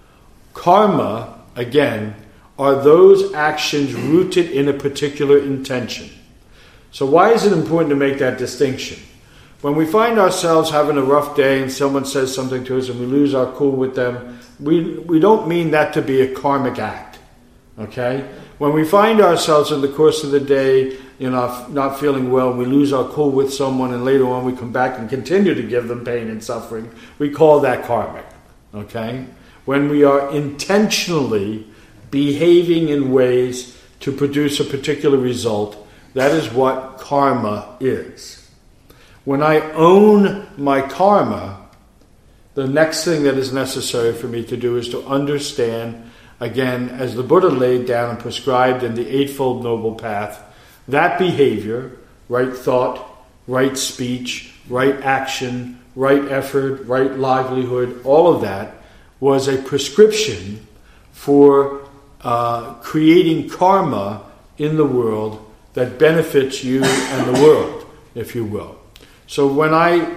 Karma, again, are those actions rooted in a particular intention. So why is it important to make that distinction? When we find ourselves having a rough day and someone says something to us and we lose our cool with them, we don't mean that to be a karmic act. Okay? When we find ourselves in the course of the day, not feeling well, we lose our cool with someone and later on we come back and continue to give them pain and suffering, we call that karmic. Okay? When we are intentionally behaving in ways to produce a particular result, that is what karma is. When I own my karma, the next thing that is necessary for me to do is to understand, again, as the Buddha laid down and prescribed in the Eightfold Noble Path, that behavior, right thought, right speech, right action, right effort, right livelihood, all of that was a prescription for creating karma in the world that benefits you and the world, if you will. So when I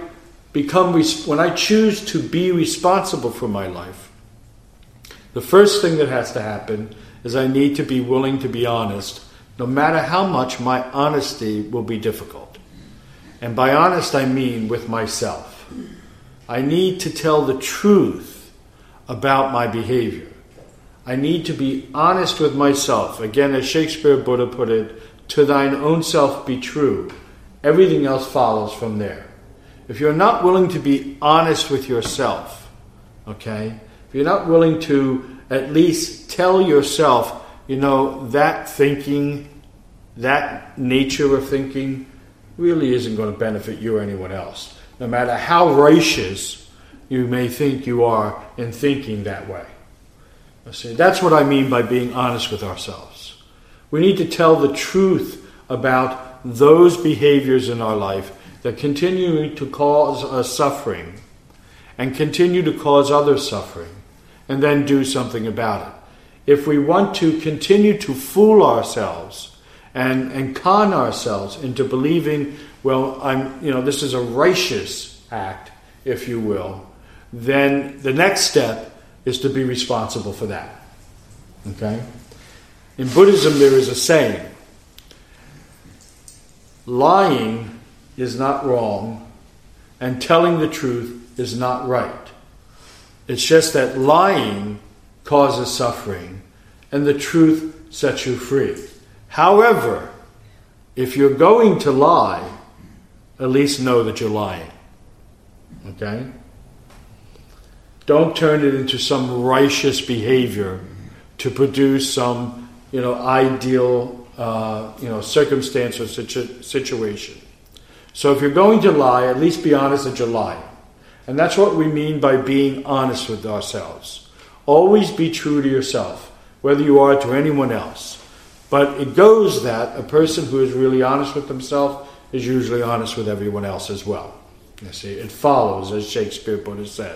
choose to be responsible for my life, the first thing that has to happen is I need to be willing to be honest, no matter how much my honesty will be difficult. And by honest, I mean with myself. I need to tell the truth about my behavior. I need to be honest with myself. Again, as Shakespeare Buddha put it, to thine own self be true. Everything else follows from there. If you're not willing to be honest with yourself, okay, if you're not willing to at least tell yourself, that thinking, that nature of thinking really isn't going to benefit you or anyone else, no matter how righteous you may think you are in thinking that way. See, that's what I mean by being honest with ourselves. We need to tell the truth about those behaviors in our life that continue to cause us suffering and continue to cause others suffering, and then do something about it. If we want to continue to fool ourselves and con ourselves into believing, this is a righteous act, if you will, then the next step is to be responsible for that. Okay? In Buddhism, there is a saying, lying is not wrong, and telling the truth is not right. It's just that lying causes suffering, and the truth sets you free. However, if you're going to lie, at least know that you're lying. Okay? Don't turn it into some righteous behavior to produce some ideal, circumstance or situation. So if you're going to lie, at least be honest that you're lying. And that's what we mean by being honest with ourselves. Always be true to yourself, whether you are to anyone else. But it goes that a person who is really honest with himself is usually honest with everyone else as well. You see, it follows, as Shakespeare put it said.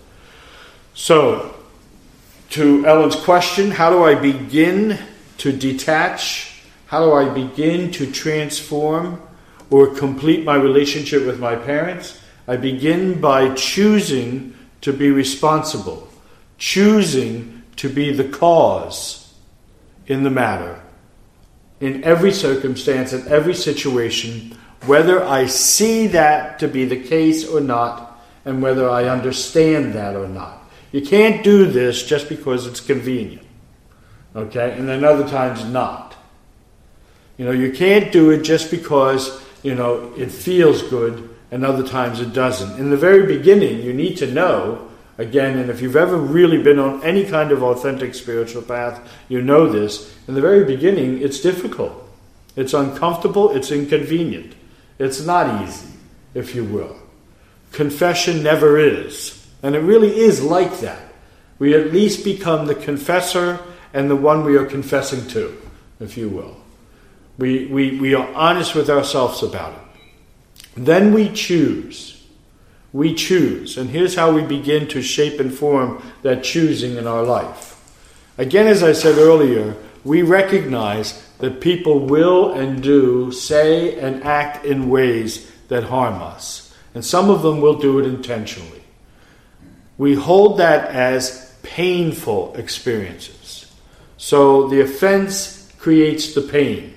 So, to Ellen's question, how do I begin to detach? How do I begin to transform or complete my relationship with my parents? I begin by choosing to be responsible, choosing to be the cause in the matter, in every circumstance, in every situation, whether I see that to be the case or not, and whether I understand that or not. You can't do this just because it's convenient, okay? And then other times not. You can't do it just because, it feels good, and other times it doesn't. In the very beginning, you need to know, again, and if you've ever really been on any kind of authentic spiritual path, you know this. In the very beginning, it's difficult. It's uncomfortable. It's inconvenient. It's not easy, if you will. Confession never is. And it really is like that. We at least become the confessor and the one we are confessing to, if you will. We are honest with ourselves about it. Then we choose. We choose. And here's how we begin to shape and form that choosing in our life. Again, as I said earlier, we recognize that people will and do say and act in ways that harm us. And some of them will do it intentionally. We hold that as painful experiences. So the offense creates the pain.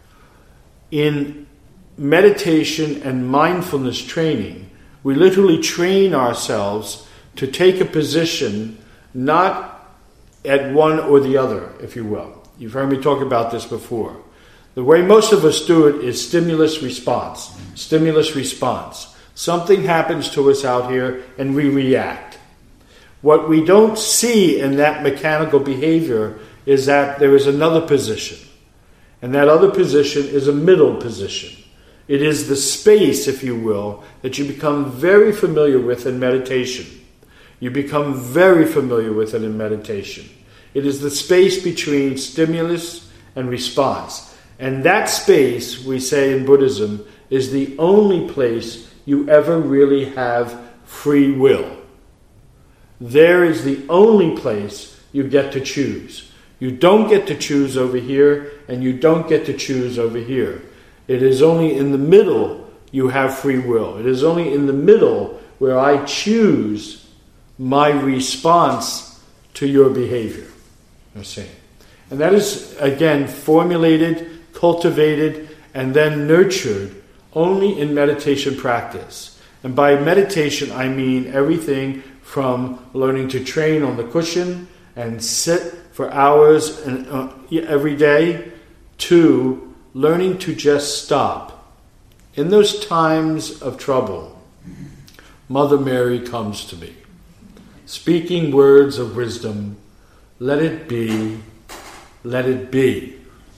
In meditation and mindfulness training, we literally train ourselves to take a position not at one or the other, if you will. You've heard me talk about this before. The way most of us do it is stimulus-response. Stimulus-response. Something happens to us out here and we react. What we don't see in that mechanical behavior is that there is another position. And that other position is a middle position. It is the space, if you will, that you become very familiar with in meditation. You become very familiar with it in meditation. It is the space between stimulus and response. And that space, we say in Buddhism, is the only place you ever really have free will. There is the only place you get to choose. You don't get to choose over here, and you don't get to choose over here. It is only in the middle you have free will. It is only in the middle where I choose my response to your behavior. You see? And that is, again, formulated, cultivated, and then nurtured only in meditation practice. And by meditation, I mean everything from learning to train on the cushion and sit for hours every day, to learning to just stop. In those times of trouble, Mother Mary comes to me, speaking words of wisdom. Let it be, let it be.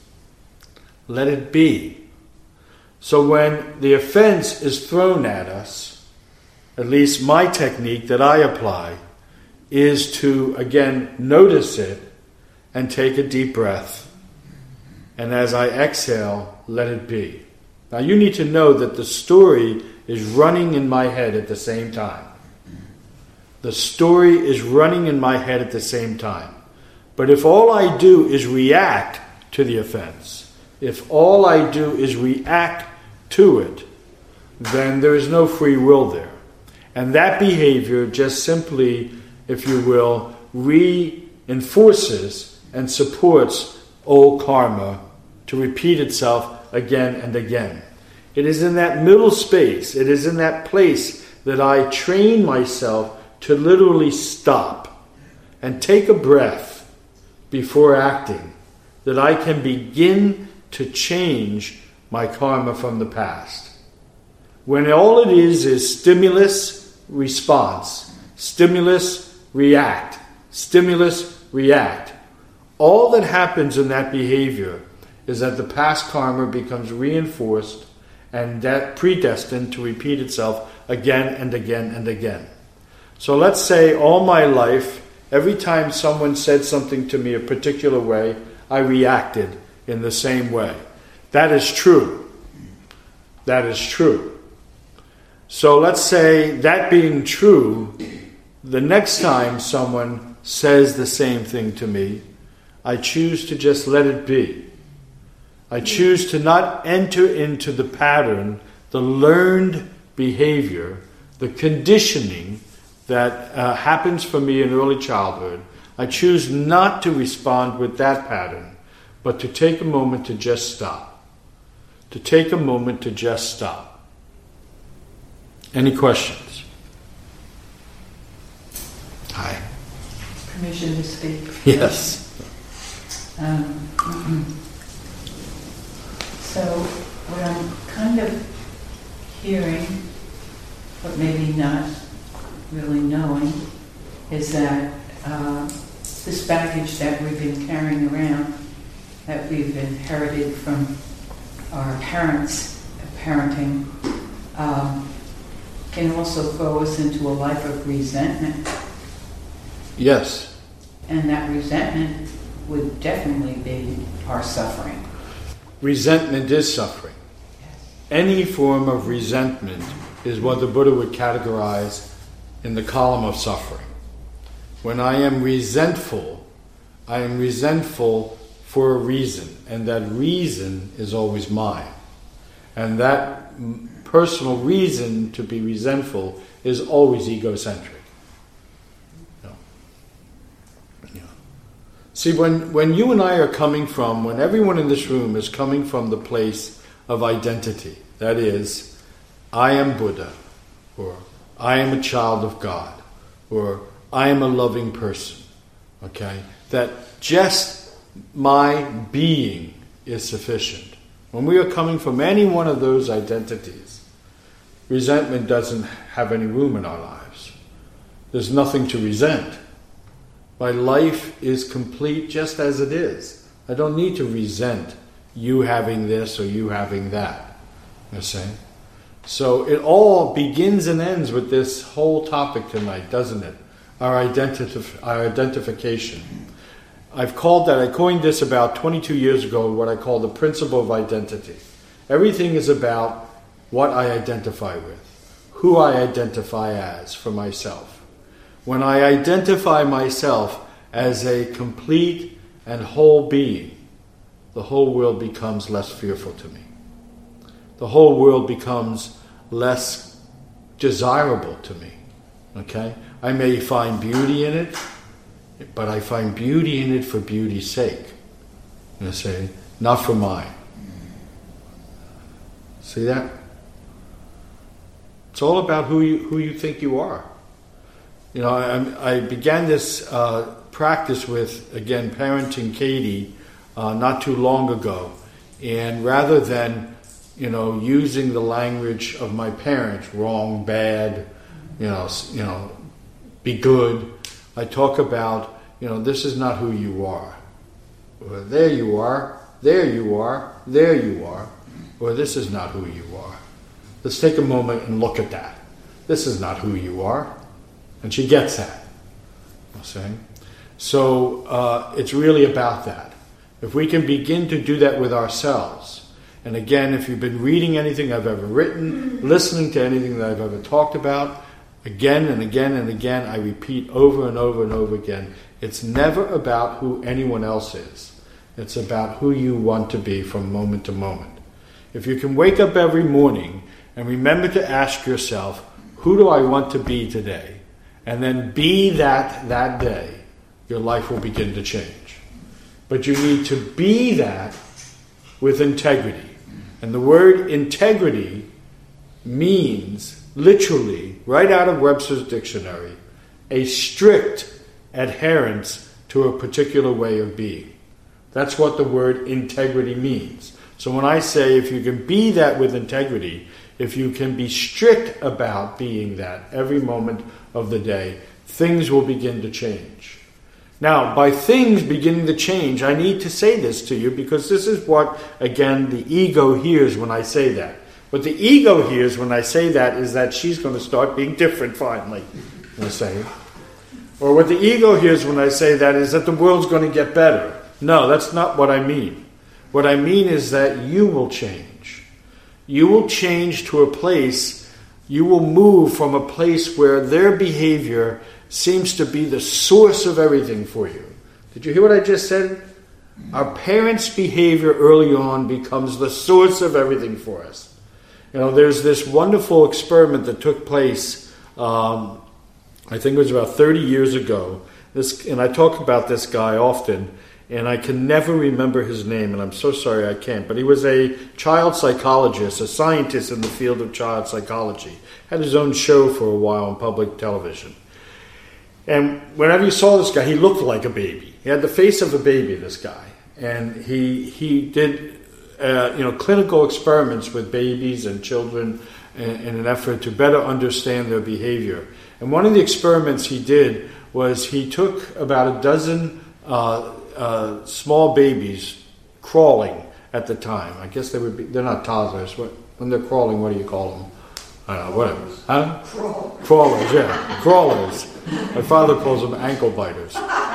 Let it be. So when the offense is thrown at us, at least my technique that I apply is to, again, notice it and take a deep breath. And as I exhale, let it be. Now you need to know that the story is running in my head at the same time. The story is running in my head at the same time. But if all I do is react to the offense, if all I do is react to it, then there is no free will there. And that behavior just simply, if you will, reinforces and supports old karma to repeat itself again and again. It is in that middle space, it is in that place that I train myself to literally stop and take a breath before acting, that I can begin to change my karma from the past. When all it is stimulus, response, stimulus, react, stimulus, react. all that happens in that behavior is that the past karma becomes reinforced and that predestined to repeat itself again and again and again. So let's say all my life, every time someone said something to me a particular way, I reacted in the same way. That is true. That is true. So let's say that being true, the next time someone says the same thing to me, I choose to just let it be. I choose to not enter into the pattern, the learned behavior, the conditioning that happens for me in early childhood. I choose not to respond with that pattern, but to take a moment to just stop. To take a moment to just stop. Any questions? Hi. Permission to speak? Yes. So what I'm kind of hearing, but maybe not really knowing, is that this baggage that we've been carrying around, that we've inherited from our parents' parenting, can also throw us into a life of resentment. Yes. And that resentment would definitely be our suffering. Resentment is suffering. Any form of resentment is what the Buddha would categorize in the column of suffering. When I am resentful for a reason, and that reason is always mine. And that personal reason to be resentful is always egocentric. See, when you and I are coming from, when everyone in this room is coming from the place of identity, that is, I am Buddha, or I am a child of God, or I am a loving person, okay? That just my being is sufficient. When we are coming from any one of those identities, resentment doesn't have any room in our lives. There's nothing to resent. My life is complete just as it is. I don't need to resent you having this or you having that. You see? So it all begins and ends with this whole topic tonight, doesn't it? Our identification. I coined this about 22 years ago, what I call the principle of identity. Everything is about what I identify with, who I identify as for myself. When I identify myself as a complete and whole being, the whole world becomes less fearful to me. The whole world becomes less desirable to me. Okay? I may find beauty in it, but I find beauty in it for beauty's sake. You see? Not for mine. See that? It's all about who you think you are. You know, I began this practice with, again, parenting Katie not too long ago. And rather than, using the language of my parents, wrong, bad, be good, I talk about, this is not who you are. Or there you are, there you are, there you are. Or this is not who you are. Let's take a moment and look at that. This is not who you are. And she gets that. I'm saying? So it's really about that. If we can begin to do that with ourselves, and again, if you've been reading anything I've ever written, listening to anything that I've ever talked about, again and again and again, I repeat over and over and over again, it's never about who anyone else is. It's about who you want to be from moment to moment. If you can wake up every morning and remember to ask yourself, who do I want to be today? And then be that day, your life will begin to change. But you need to be that with integrity. And the word integrity means, literally, right out of Webster's dictionary, a strict adherence to a particular way of being. That's what the word integrity means. So when I say if you can be that with integrity, if you can be strict about being that every moment of the day, things will begin to change. Now, by things beginning to change, I need to say this to you because this is what, again, the ego hears when I say that. What the ego hears when I say that is that she's going to start being different finally, I say. Or what the ego hears when I say that is that the world's going to get better. No, that's not what I mean. What I mean is that you will change. You will change to a place, you will move from a place where their behavior seems to be the source of everything for you. Did you hear what I just said? Our parents' behavior early on becomes the source of everything for us. There's this wonderful experiment that took place, I think it was about 30 years ago. And I talk about this guy often, and I can never remember his name, and I'm so sorry I can't. But he was a child psychologist, a scientist in the field of child psychology. Had his own show for a while on public television. And whenever you saw this guy, he looked like a baby. He had the face of a baby, this guy. And he did clinical experiments with babies and children in an effort to better understand their behavior. And one of the experiments he did was he took about a dozen small babies crawling at the time. I guess they're not toddlers. When they're crawling, what do you call them? Whatever. Huh? Crawlers, yeah. Crawlers. My father calls them ankle biters.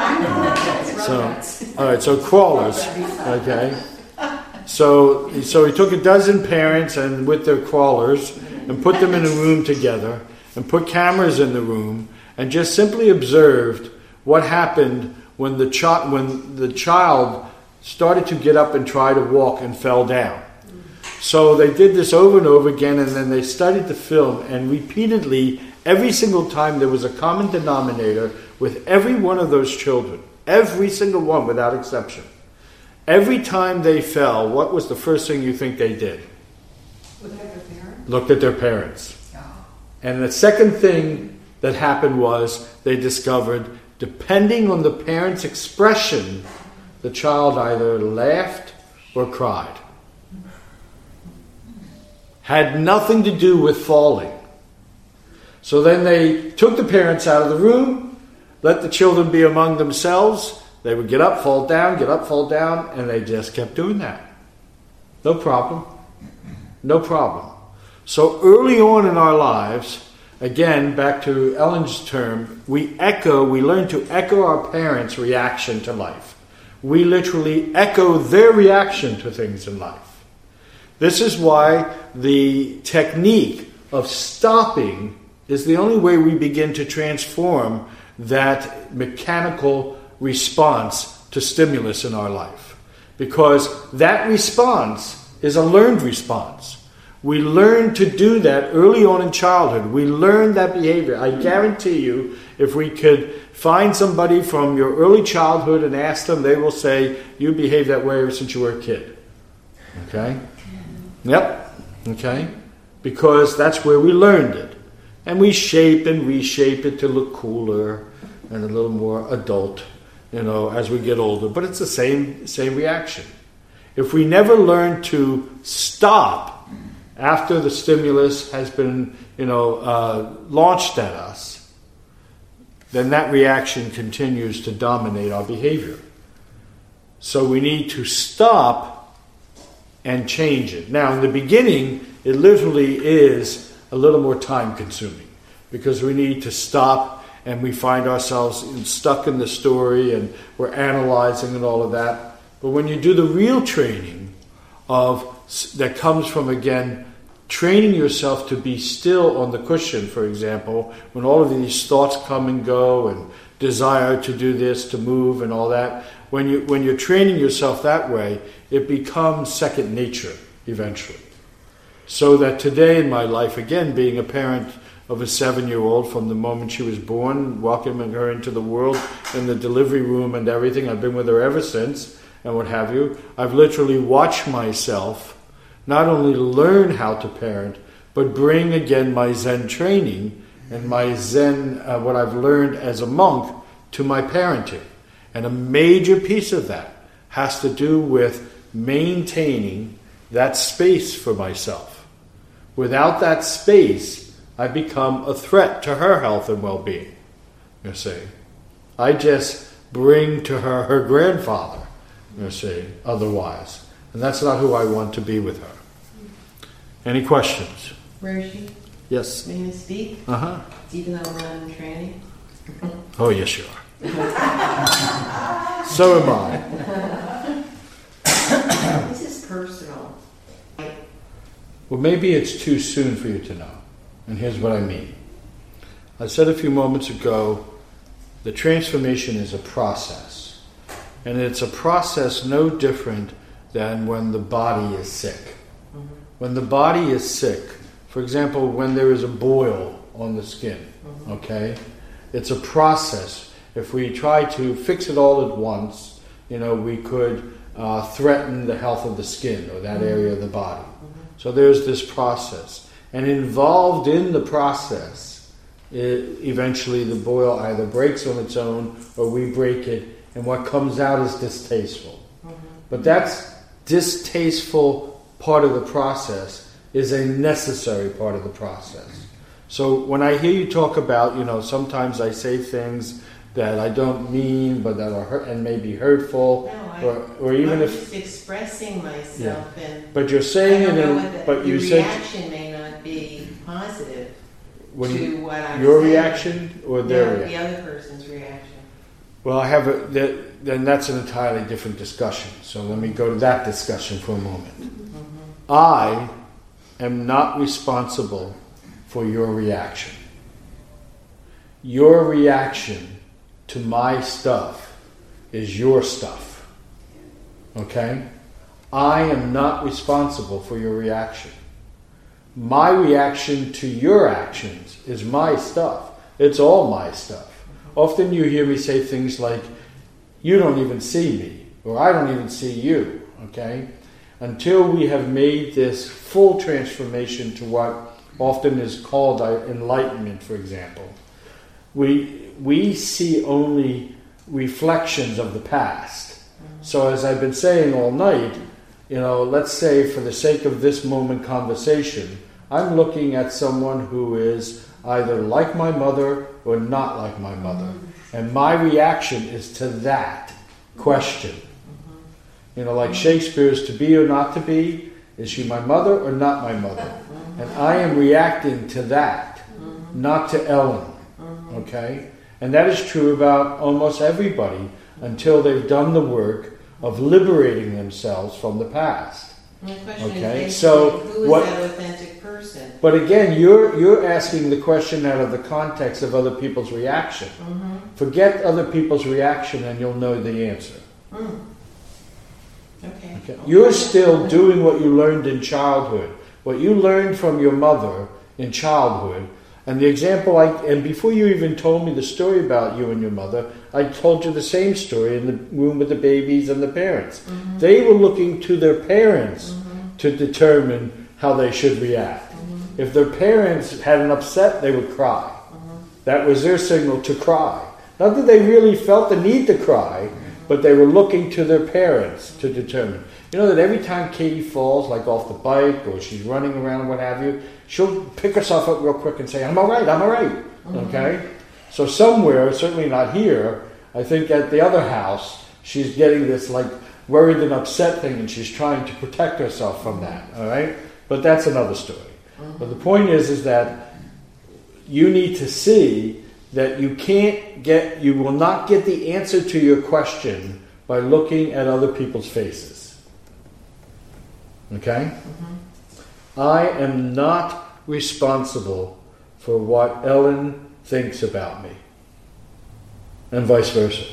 So crawlers, okay. So he took a dozen parents and with their crawlers and put them in a room together and put cameras in the room and just simply observed what happened when the child started to get up and try to walk and fell down. So they did this over and over again, and then they studied the film, and repeatedly, every single time there was a common denominator with every one of those children, every single one without exception. Every time they fell, what was the first thing you think they did? Looked at their parents. And the second thing that happened was they discovered, depending on the parent's expression, the child either laughed or cried. Had nothing to do with falling. So then they took the parents out of the room, let the children be among themselves. They would get up, fall down, and they just kept doing that. No problem. No problem. So early on in our lives, again, back to Ellen's term, we learn to echo our parents' reaction to life. We literally echo their reaction to things in life. This is why the technique of stopping is the only way we begin to transform that mechanical response to stimulus in our life. Because that response is a learned response. We learn to do that early on in childhood. We learn that behavior. I guarantee you, if we could find somebody from your early childhood and ask them, they will say, you behave that way ever since you were a kid. Okay? Yep. Okay? Because that's where we learned it. And we shape and reshape it to look cooler and a little more adult, as we get older. But it's the same reaction. If we never learn to stop after the stimulus has been, launched at us, then that reaction continues to dominate our behavior. So we need to stop and change it. Now, in the beginning, it literally is a little more time consuming because we need to stop and we find ourselves stuck in the story and we're analyzing and all of that. But when you do the real training that comes from, again, training yourself to be still on the cushion, for example, when all of these thoughts come and go and desire to do this, to move and all that, when you're training yourself that way, it becomes second nature eventually. So that today in my life, again, being a parent of a 7-year-old from the moment she was born, welcoming her into the world in the delivery room and everything, I've been with her ever since, and what have you, I've literally watched myself not only learn how to parent, but bring again my Zen training and my Zen, what I've learned as a monk, to my parenting. And a major piece of that has to do with maintaining that space for myself. Without that space, I become a threat to her health and well-being. You see, I just bring to her grandfather, you see, otherwise. And that's not who I want to be with her. Any questions? Roshi, Yes. may I speak? Uh-huh. Even though I'm not in training? Oh, yes, you are. So am I. This is personal. Well, maybe it's too soon for you to know. And here's what I mean. I said a few moments ago, the transformation is a process. And it's a process no different than when the body is sick. When the body is sick, for example, when there is a boil on the skin, okay? It's a process. If we try to fix it all at once, we could threaten the health of the skin or that area of the body. So there's this process. And involved in the process, eventually the boil either breaks on its own or we break it, and what comes out is distasteful. But that's distasteful part of the process is a necessary part of the process. So when I hear you talk about, sometimes I say things that I don't mean, but that are hurt and may be hurtful, or even I'm if just expressing myself, and but you're saying I don't know it, what but the you said reaction may not be positive when to what I'm your saying. reaction or their No, reaction. the other person's reaction. Well, then that's an entirely different discussion. So let me go to that discussion for a moment. I am not responsible for your reaction. Your reaction to my stuff is your stuff. Okay? I am not responsible for your reaction. My reaction to your actions is my stuff. It's all my stuff. Often you hear me say things like, you don't even see me, or I don't even see you, okay? Until we have made this full transformation to what often is called enlightenment, for example, we see only reflections of the past. So as I've been saying all night, let's say for the sake of this moment conversation, I'm looking at someone who is either like my mother or not like my mother. And my reaction is to that question. Like Shakespeare's to be or not to be, is she my mother or not my mother? And I am reacting to that, not to Ellen. Okay? And that is true about almost everybody until they've done the work of liberating themselves from the past. My question Okay, is so who is what- that authentic person? But again, you're asking the question out of the context of other people's reaction. Forget other people's reaction and you'll know the answer. Okay. You're still doing what you learned in childhood. What you learned from your mother in childhood. And the example and before you even told me the story about you and your mother, I told you the same story in the room with the babies and the parents. They were looking to their parents to determine how they should react. If their parents had an upset, they would cry. That was their signal to cry. Not that they really felt the need to cry, but they were looking to their parents to determine. You know that every time Katie falls, like off the bike, or she's running around or what have you, she'll pick herself up real quick and say, I'm all right, I'm all right. Okay? So somewhere, certainly not here, I think at the other house, she's getting this like worried and upset thing, and she's trying to protect herself from that. All right? But that's another story. But the point is that you need to see that you will not get the answer to your question by looking at other people's faces. Okay? I am not responsible for what Ellen thinks about me. And vice versa.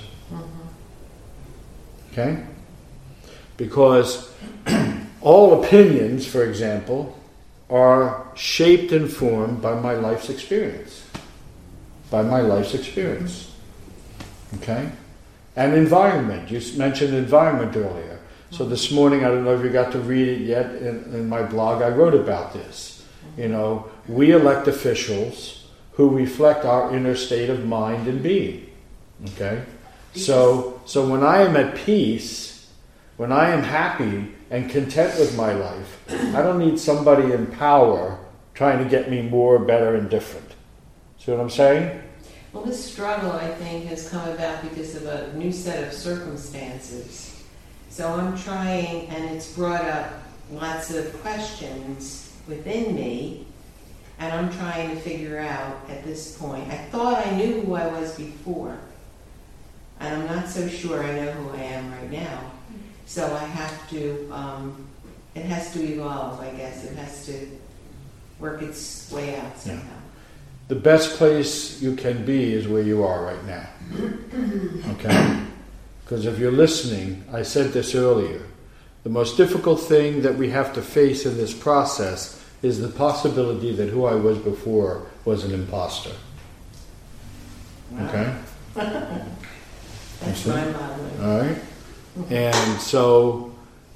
Okay? Because all opinions, for example, are shaped and formed by my life's experience. Okay? And environment. You mentioned environment earlier. So this morning, I don't know if you got to read it yet, in my blog, I wrote about this. We elect officials who reflect our inner state of mind and being. Okay? So when I am at peace, when I am happy and content with my life, I don't need somebody in power trying to get me more, better, and different. See what I'm saying? Well, this struggle, I think, has come about because of a new set of circumstances. So I'm trying, and it's brought up lots of questions within me, and I'm trying to figure out at this point. I thought I knew who I was before, and I'm not so sure I know who I am right now. So I have to, it has to evolve, I guess. It has to work its way out somehow. Yeah. The best place you can be is where you are right now. Okay? Because if you're listening, I said this earlier, the most difficult thing that we have to face in this process is the possibility that who I was before was an imposter. Okay? That's my modeling. All right? And so,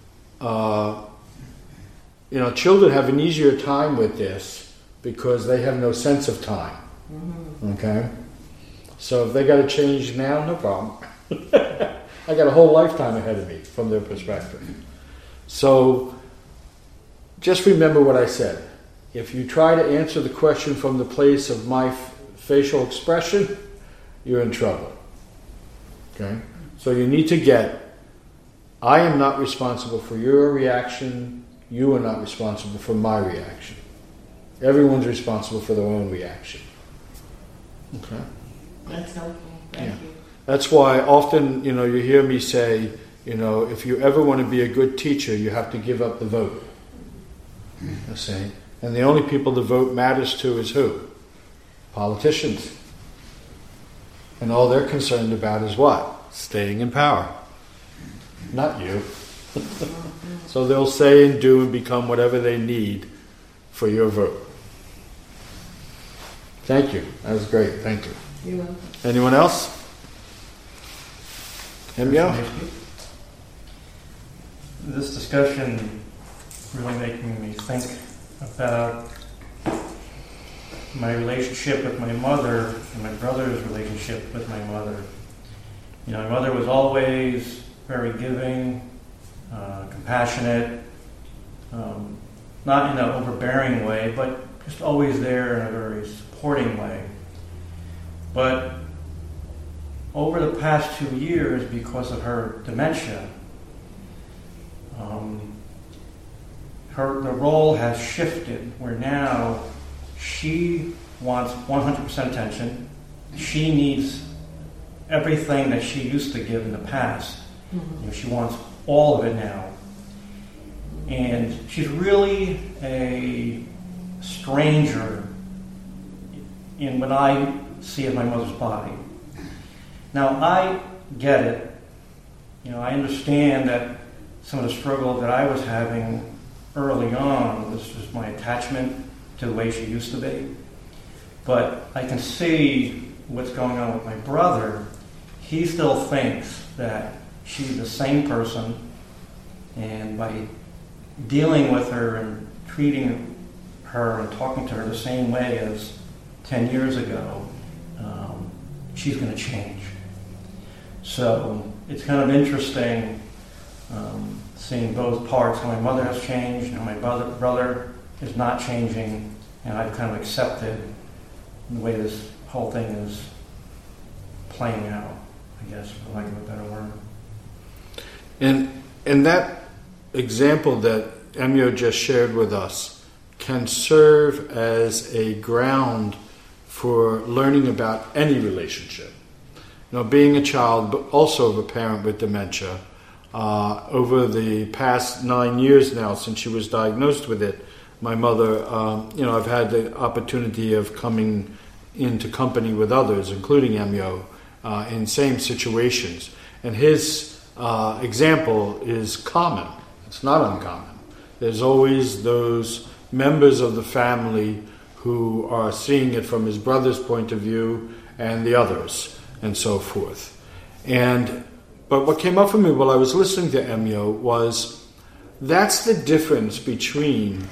children have an easier time with this because they have no sense of time. Okay? So if they got to change now, no problem. I got a whole lifetime ahead of me from their perspective. So just remember what I said. If you try to answer the question from the place of my facial expression, you're in trouble. Okay? So you need to get, I am not responsible for your reaction, you are not responsible for my reaction. Everyone's responsible for their own reaction. Okay? That's helpful. Thank you. That's why often, you hear me say, if you ever want to be a good teacher, you have to give up the vote. You see? And the only people the vote matters to is who? Politicians. And all they're concerned about is what? Staying in power. Not you. So they'll say and do and become whatever they need for your vote. Thank you. That was great. Thank you. You're welcome. Anyone else? Emyo? This discussion really making me think about my relationship with my mother and my brother's relationship with my mother. My mother was always very giving, compassionate, not in an overbearing way, but just always there in a very supporting way. But over the past 2 years, because of her dementia, the role has shifted, where now she wants 100% attention. She needs everything that she used to give in the past. She wants all of it now. And she's really a stranger in what I see as my mother's body. Now, I get it. I understand that some of the struggle that I was having early on was just my attachment to the way she used to be. But I can see what's going on with my brother. He still thinks that she's the same person, and by dealing with her and treating her and talking to her the same way as 10 years ago, she's going to change. So it's kind of interesting seeing both parts, how my mother has changed and how my brother is not changing, and I've kind of accepted the way this whole thing is playing out, I guess, for lack of a better word. And that example that Emyo just shared with us can serve as a ground for learning about any relationship. Being a child, but also of a parent with dementia, over the past 9 years now since she was diagnosed with it, my mother, I've had the opportunity of coming into company with others, including Emyo, in same situations. And his example is common. It's not uncommon. There's always those members of the family who are seeing it from his brother's point of view and the others, and so forth. But what came up for me while I was listening to Emyo was, that's the difference between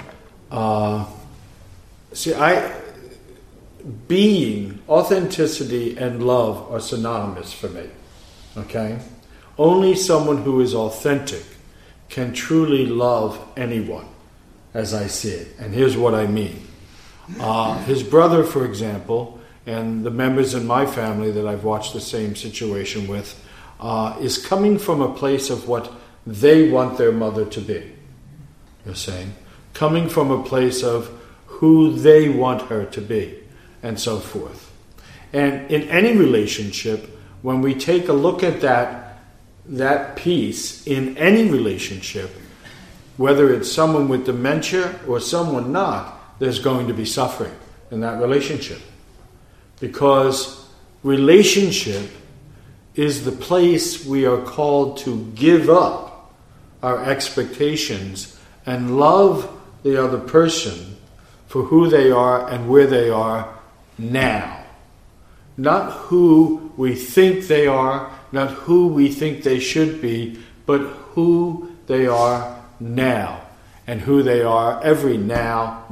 being, authenticity, and love are synonymous for me. Okay? Only someone who is authentic can truly love anyone, as I see it. And here's what I mean. His brother, for example, and the members in my family that I've watched the same situation with, is coming from a place of what they want their mother to be. You're saying? Coming from a place of who they want her to be, and so forth. And in any relationship, when we take a look at that piece in any relationship, whether it's someone with dementia or someone not, there's going to be suffering in that relationship. Because relationship is the place we are called to give up our expectations and love the other person for who they are and where they are now. Not who we think they are, not who we think they should be, but who they are now, and who they are every now.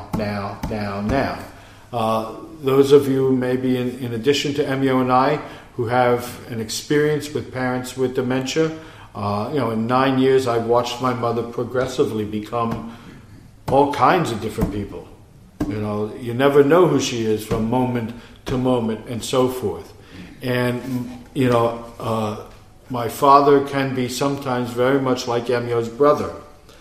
Those of you maybe in addition to Emio and I who have an experience with parents with dementia, in 9 years I've watched my mother progressively become all kinds of different people. You never know who she is from moment to moment and so forth. And, my father can be sometimes very much like Emio's brother.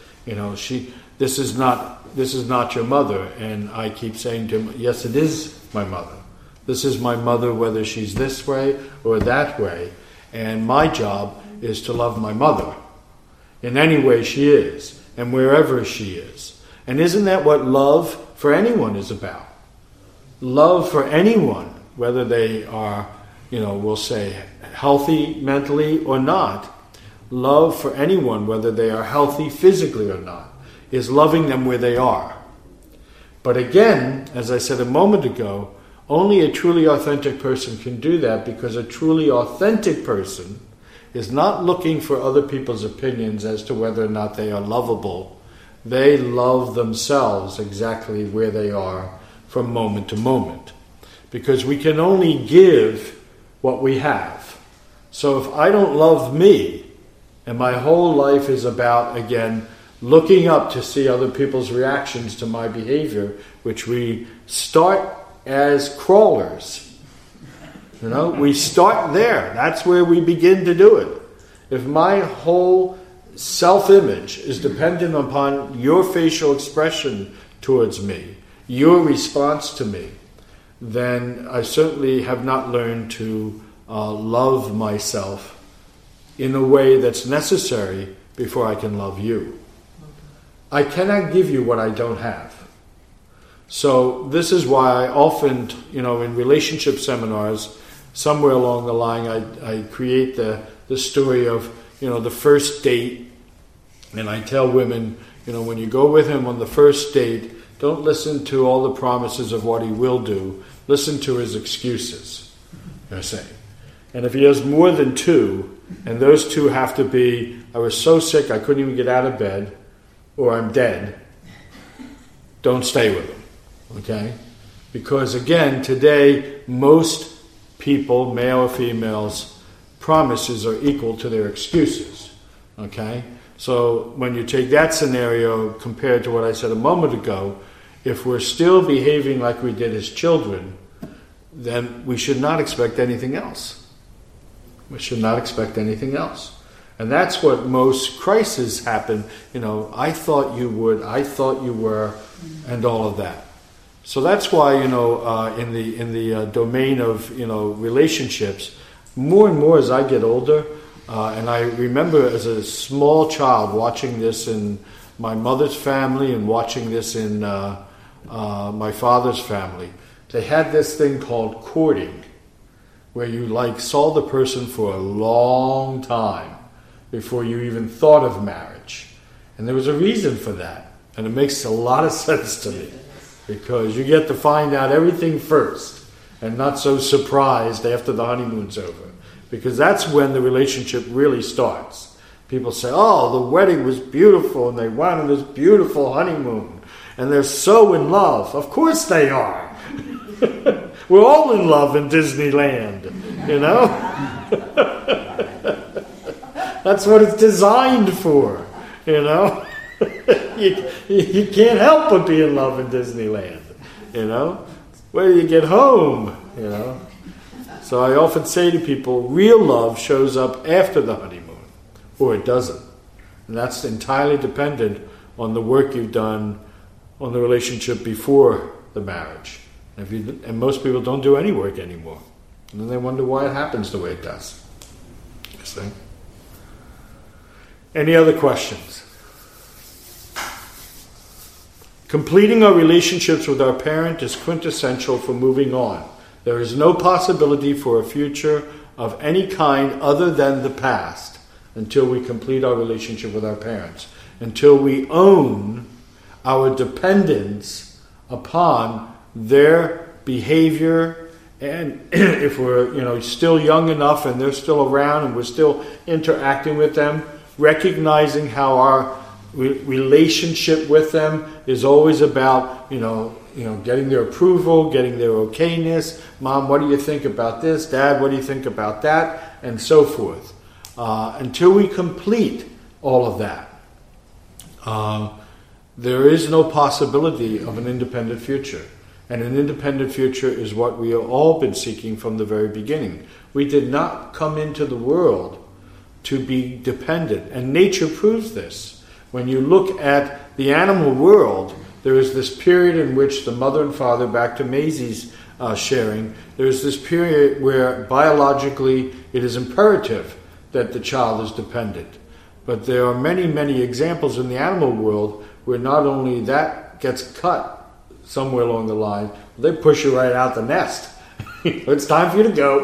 This is not your mother. And I keep saying to him, yes, it is my mother. This is my mother whether she's this way or that way. And my job is to love my mother in any way she is and wherever she is. And isn't that what love for anyone is about? Love for anyone, whether they are, we'll say, healthy mentally or not. Love for anyone, whether they are healthy physically or not, is loving them where they are. But again, as I said a moment ago, only a truly authentic person can do that, because a truly authentic person is not looking for other people's opinions as to whether or not they are lovable. They love themselves exactly where they are from moment to moment. Because we can only give what we have. So if I don't love me, and my whole life is about, again, looking up to see other people's reactions to my behavior, which we start as crawlers. We start there. That's where we begin to do it. If my whole self-image is dependent upon your facial expression towards me, your response to me, then I certainly have not learned to love myself in a way that's necessary before I can love you. I cannot give you what I don't have. So this is why I often, in relationship seminars, somewhere along the line, I create the story of, the first date, and I tell women, when you go with him on the first date, don't listen to all the promises of what he will do. Listen to his excuses, they're saying. And if he has more than two, and those two have to be, I was so sick I couldn't even get out of bed, or I'm dead, don't stay with him, okay? Because again, today, most people, male or females, promises are equal to their excuses, okay? So when you take that scenario compared to what I said a moment ago, if we're still behaving like we did as children, then we should not expect anything else. We should not expect anything else. And that's what most crises happen. I thought you would, I thought you were, and all of that. So that's why, in the domain of, relationships, more and more as I get older, and I remember as a small child watching this in my mother's family and watching this in my father's family. They had this thing called courting, where you saw the person for a long time before you even thought of marriage. And there was a reason for that. And it makes a lot of sense to me, because you get to find out everything first and not so surprised after the honeymoon's over. Because that's when the relationship really starts. People say, oh, the wedding was beautiful and they went on this beautiful honeymoon and they're so in love. Of course they are. We're all in love in Disneyland, That's what it's designed for, you can't help but be in love in Disneyland, Where do you get home? you know. So I often say to people, real love shows up after the honeymoon, or it doesn't. And that's entirely dependent on the work you've done on the relationship before the marriage. And most people don't do any work anymore. And then they wonder why it happens the way it does. You see? Any other questions? Completing our relationships with our parent is quintessential for moving on. There is no possibility for a future of any kind other than the past until we complete our relationship with our parents, until we own our dependence upon their behavior, and if we're still young enough and they're still around and we're still interacting with them, recognizing how our relationship with them is always about getting their approval, getting their okayness. Mom, what do you think about this? Dad, what do you think about that? And so forth. Until we complete all of that, there is no possibility of an independent future. And an independent future is what we have all been seeking from the very beginning. We did not come into the world to be dependent. And nature proves this. When you look at the animal world, there is this period in which the mother and father, back to Maisie's sharing, there is this period where biologically it is imperative that the child is dependent. But there are many, many examples in the animal world where not only that gets cut somewhere along the line, they push you right out the nest. It's time for you to go.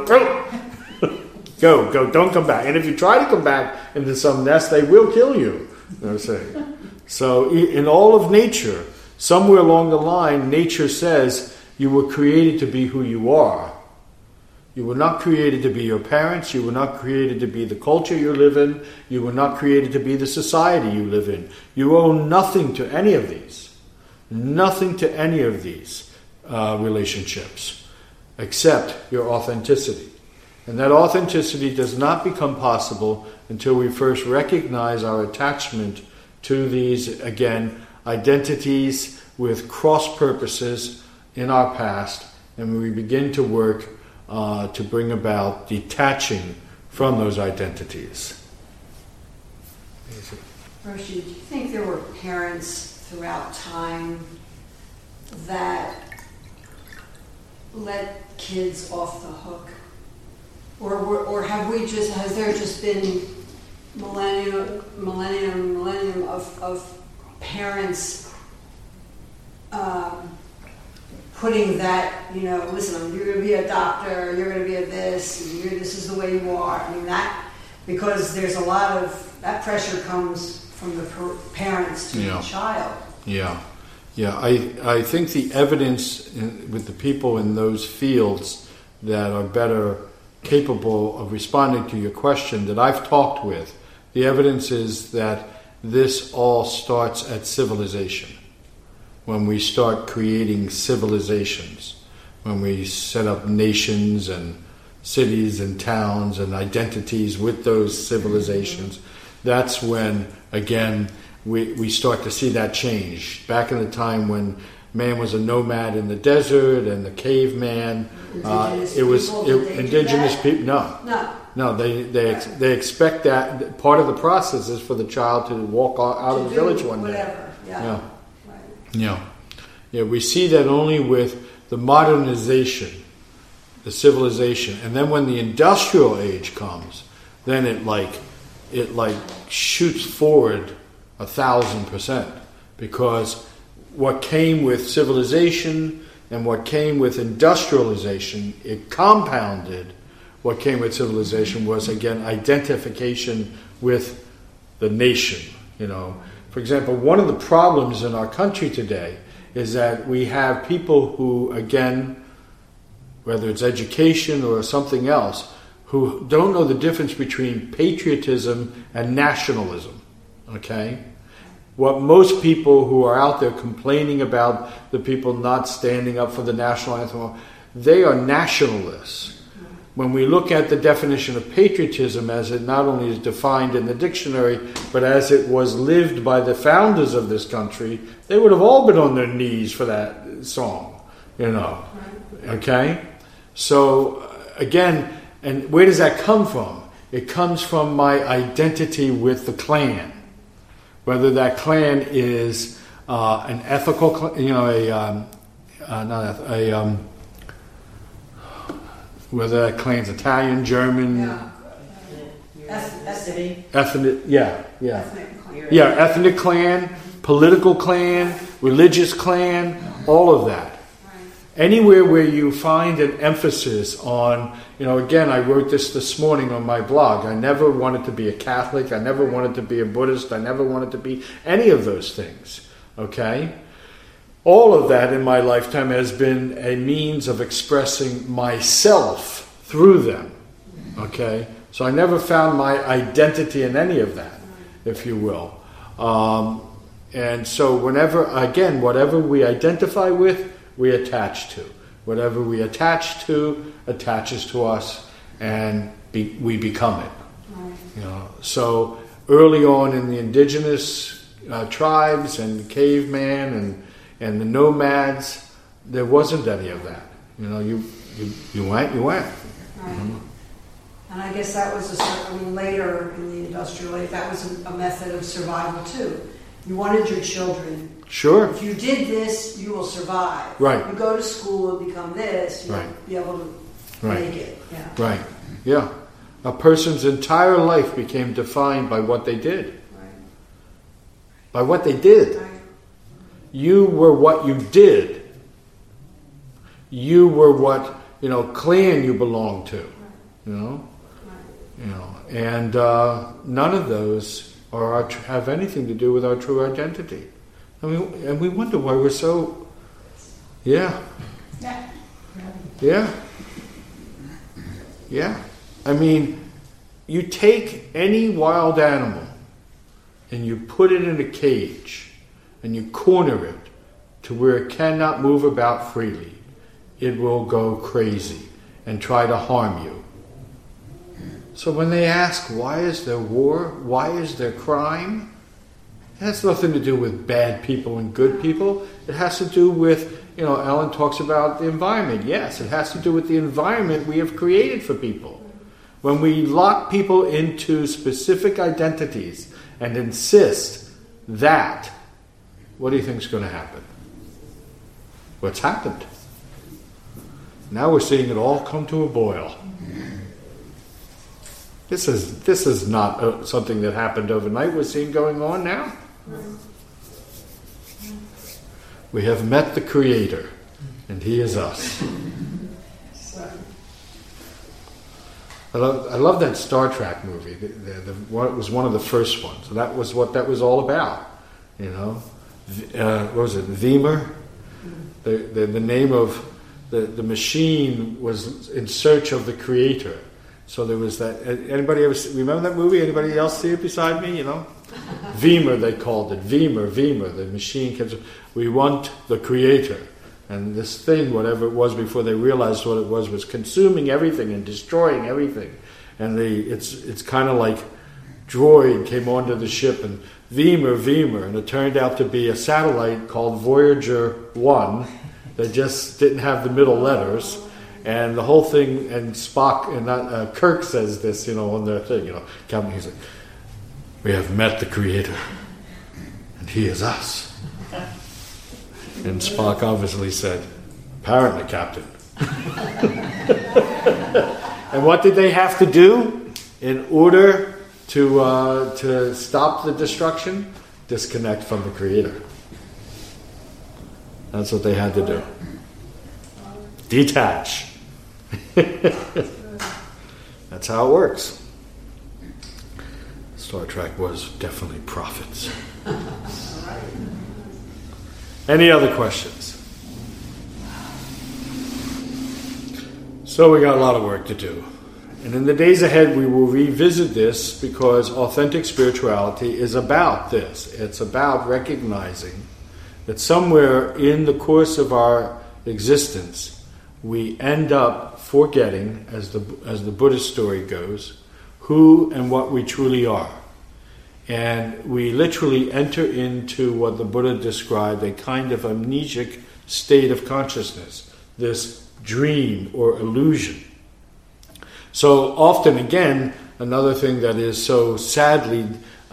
Go, don't come back. And if you try to come back into some nest, they will kill you. So in all of nature, somewhere along the line, nature says you were created to be who you are. You were not created to be your parents. You were not created to be the culture you live in. You were not created to be the society you live in. You owe nothing to any of these. Nothing to any of these relationships except your authenticity. And that authenticity does not become possible until we first recognize our attachment to these, again, identities with cross purposes in our past, and we begin to work to bring about detaching from those identities. Roshi, do you think there were parents throughout time that let kids off the hook? Or has there just been millennium of parents putting that, listen, you're going to be a doctor, you're going to be a this is the way you are. I mean, that, because there's a lot of, that pressure comes from the parents to the child. Yeah. I think the evidence with the people in those fields that are better capable of responding to your question that I've talked with, the evidence is that this all starts at civilization. When we start creating civilizations, when we set up nations and cities and towns and identities with those civilizations, that's when, again, we start to see that change. Back in the time when man was a nomad in the desert and the caveman, indigenous people. No. They expect that part of the process is for the child to walk out of the village one day. Yeah. We see that only with the modernization, the civilization, and then when the industrial age comes, then it shoots forward 1,000%, because what came with civilization and what came with industrialization, it compounded what came with civilization was, again, identification with the nation. For example, one of the problems in our country today is that we have people who, again, whether it's education or something else, who don't know the difference between patriotism and nationalism. Okay? What most people who are out there complaining about the people not standing up for the national anthem, they are nationalists. When we look at the definition of patriotism as it not only is defined in the dictionary, but as it was lived by the founders of this country, they would have all been on their knees for that song, Okay? So, again, and where does that come from? It comes from my identity with the clan. Whether that clan is an ethical, whether that clan's Italian, German, Ethnic ethnic clan, political clan, religious clan, all of that. Anywhere where you find an emphasis on, again, I wrote this morning on my blog. I never wanted to be a Catholic. I never wanted to be a Buddhist. I never wanted to be any of those things. Okay? All of that in my lifetime has been a means of expressing myself through them. Okay? So I never found my identity in any of that, if you will. And so whatever we identify with, we attach to. Whatever we attach to attaches to us, and we become it. So early on in the indigenous tribes and the caveman and the nomads, there wasn't any of that. You went. Right. Mm-hmm. And I guess that was later in the industrial age, that was a method of survival too. You wanted your children. Sure. If you did this, you will survive. Right. You go to school and become this, you'll be able to make it. Yeah. Right. Yeah. A person's entire life became defined by what they did. Right. By what they did. Right. You were what you did. You were what, clan you belonged to. And none of those have anything to do with our true identity. And we wonder why we're so, Yeah. I mean, you take any wild animal and you put it in a cage and you corner it to where it cannot move about freely. It will go crazy and try to harm you. So when they ask, why is there war? Why is there crime? It has nothing to do with bad people and good people. It has to do with, Ellen talks about the environment. Yes, it has to do with the environment we have created for people. When we lock people into specific identities and insist that, what do you think is going to happen? What's happened? Now we're seeing it all come to a boil. This is not something that happened overnight. We're seeing going on now. We have met the Creator, and He is us. I love that Star Trek movie. It was one of the first ones. That was what that was all about. What was it? Vimer. The name of the machine was in search of the Creator. So there was that. Anybody ever remember that movie? Anybody else see it beside me? Vimer, they called it. Vimer. The machine kept. We want the Creator, and this thing, whatever it was, before they realized what it was consuming everything and destroying everything. And it's kind of like droid came onto the ship and Vimer, and it turned out to be a satellite called Voyager 1 that just didn't have the middle letters. And the whole thing, and Spock, and Kirk says this, on the thing, Captain, he's like, we have met the Creator, and He is us. And Spock obviously said, apparently, Captain. And what did they have to do in order to stop the destruction? Disconnect from the Creator. That's what they had to do. Detach. That's how it works. Star Trek was definitely prophets. Any other questions? So we got a lot of work to do. And in the days ahead we will revisit this, because authentic spirituality is about this. It's about recognizing that somewhere in the course of our existence we end up forgetting, as the Buddhist story goes, who and what we truly are. And we literally enter into what the Buddha described, a kind of amnesic state of consciousness, this dream or illusion. So often, again, another thing that is so sadly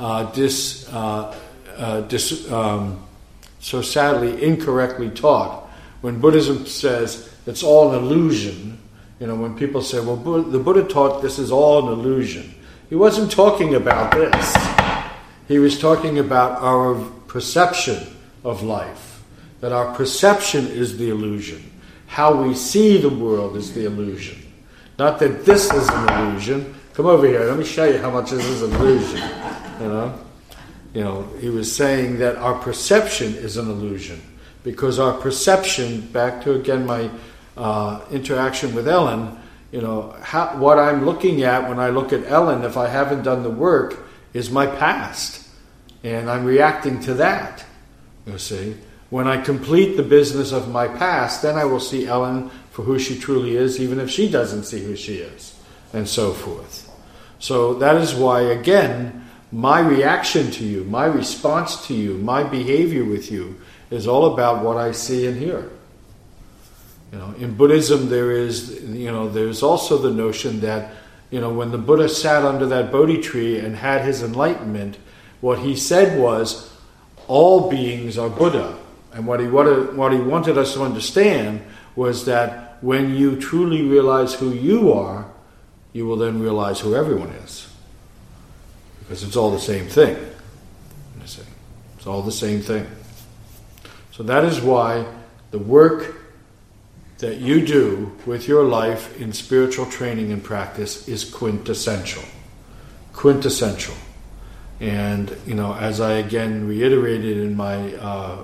so sadly incorrectly taught, when Buddhism says it's all an illusion, when people say, well, the Buddha taught this is all an illusion. He wasn't talking about this. He was talking about our perception of life, that our perception is the illusion. How we see the world is the illusion. Not that this is an illusion. Come over here, let me show you how much this is an illusion. He was saying that our perception is an illusion, because our perception, back to again my interaction with Ellen, what I'm looking at when I look at Ellen, if I haven't done the work, is my past, and I'm reacting to that. You see, when I complete the business of my past, then I will see Ellen for who she truly is, even if she doesn't see who she is, and so forth. So that is why, again, my reaction to you, my response to you, my behavior with you is all about what I see and hear. In Buddhism, there's also the notion that, when the Buddha sat under that Bodhi tree and had his enlightenment, what he said was, all beings are Buddha. And what he wanted us to understand was that when you truly realize who you are, you will then realize who everyone is. Because it's all the same thing. It's all the same thing. So that is why the work that you do with your life in spiritual training and practice is quintessential. Quintessential. And, as I again reiterated in my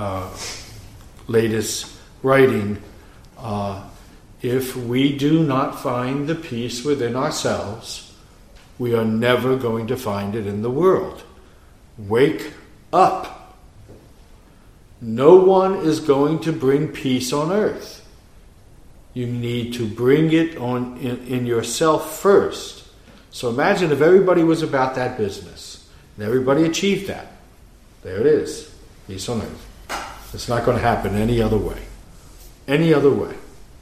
latest writing, if we do not find the peace within ourselves, we are never going to find it in the world. Wake up. No one is going to bring peace on earth. You need to bring it on in yourself first. So imagine if everybody was about that business, and everybody achieved that. There it is. Peace on earth. It's not going to happen any other way. Any other way.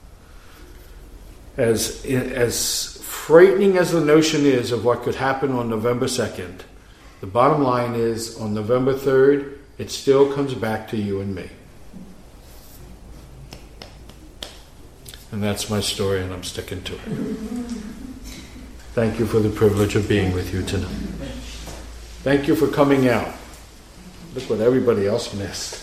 As frightening as the notion is of what could happen on November 2nd, the bottom line is, on November 3rd, it still comes back to you and me. And that's my story, and I'm sticking to it. Thank you for the privilege of being with you tonight. Thank you for coming out. Look what everybody else missed.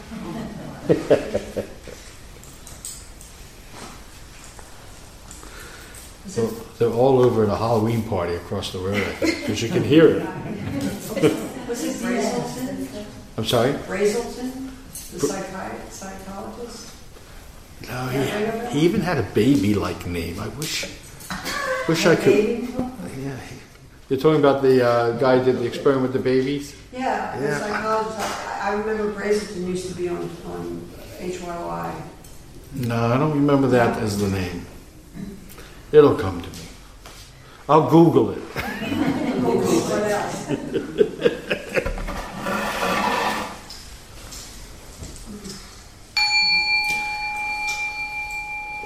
They're all over at a Halloween party across the road, I think, because you can hear it. Was it Brazelton? I'm sorry? Brazelton? The psychologist? No, he even had a baby-like name. I wish I could. Yeah, you're talking about the guy who did the experiment with the babies? Yeah, the psychologist. I remember Brazelton used to be on HYY. No, I don't remember that as the name. It'll come to me. I'll Google it. What else?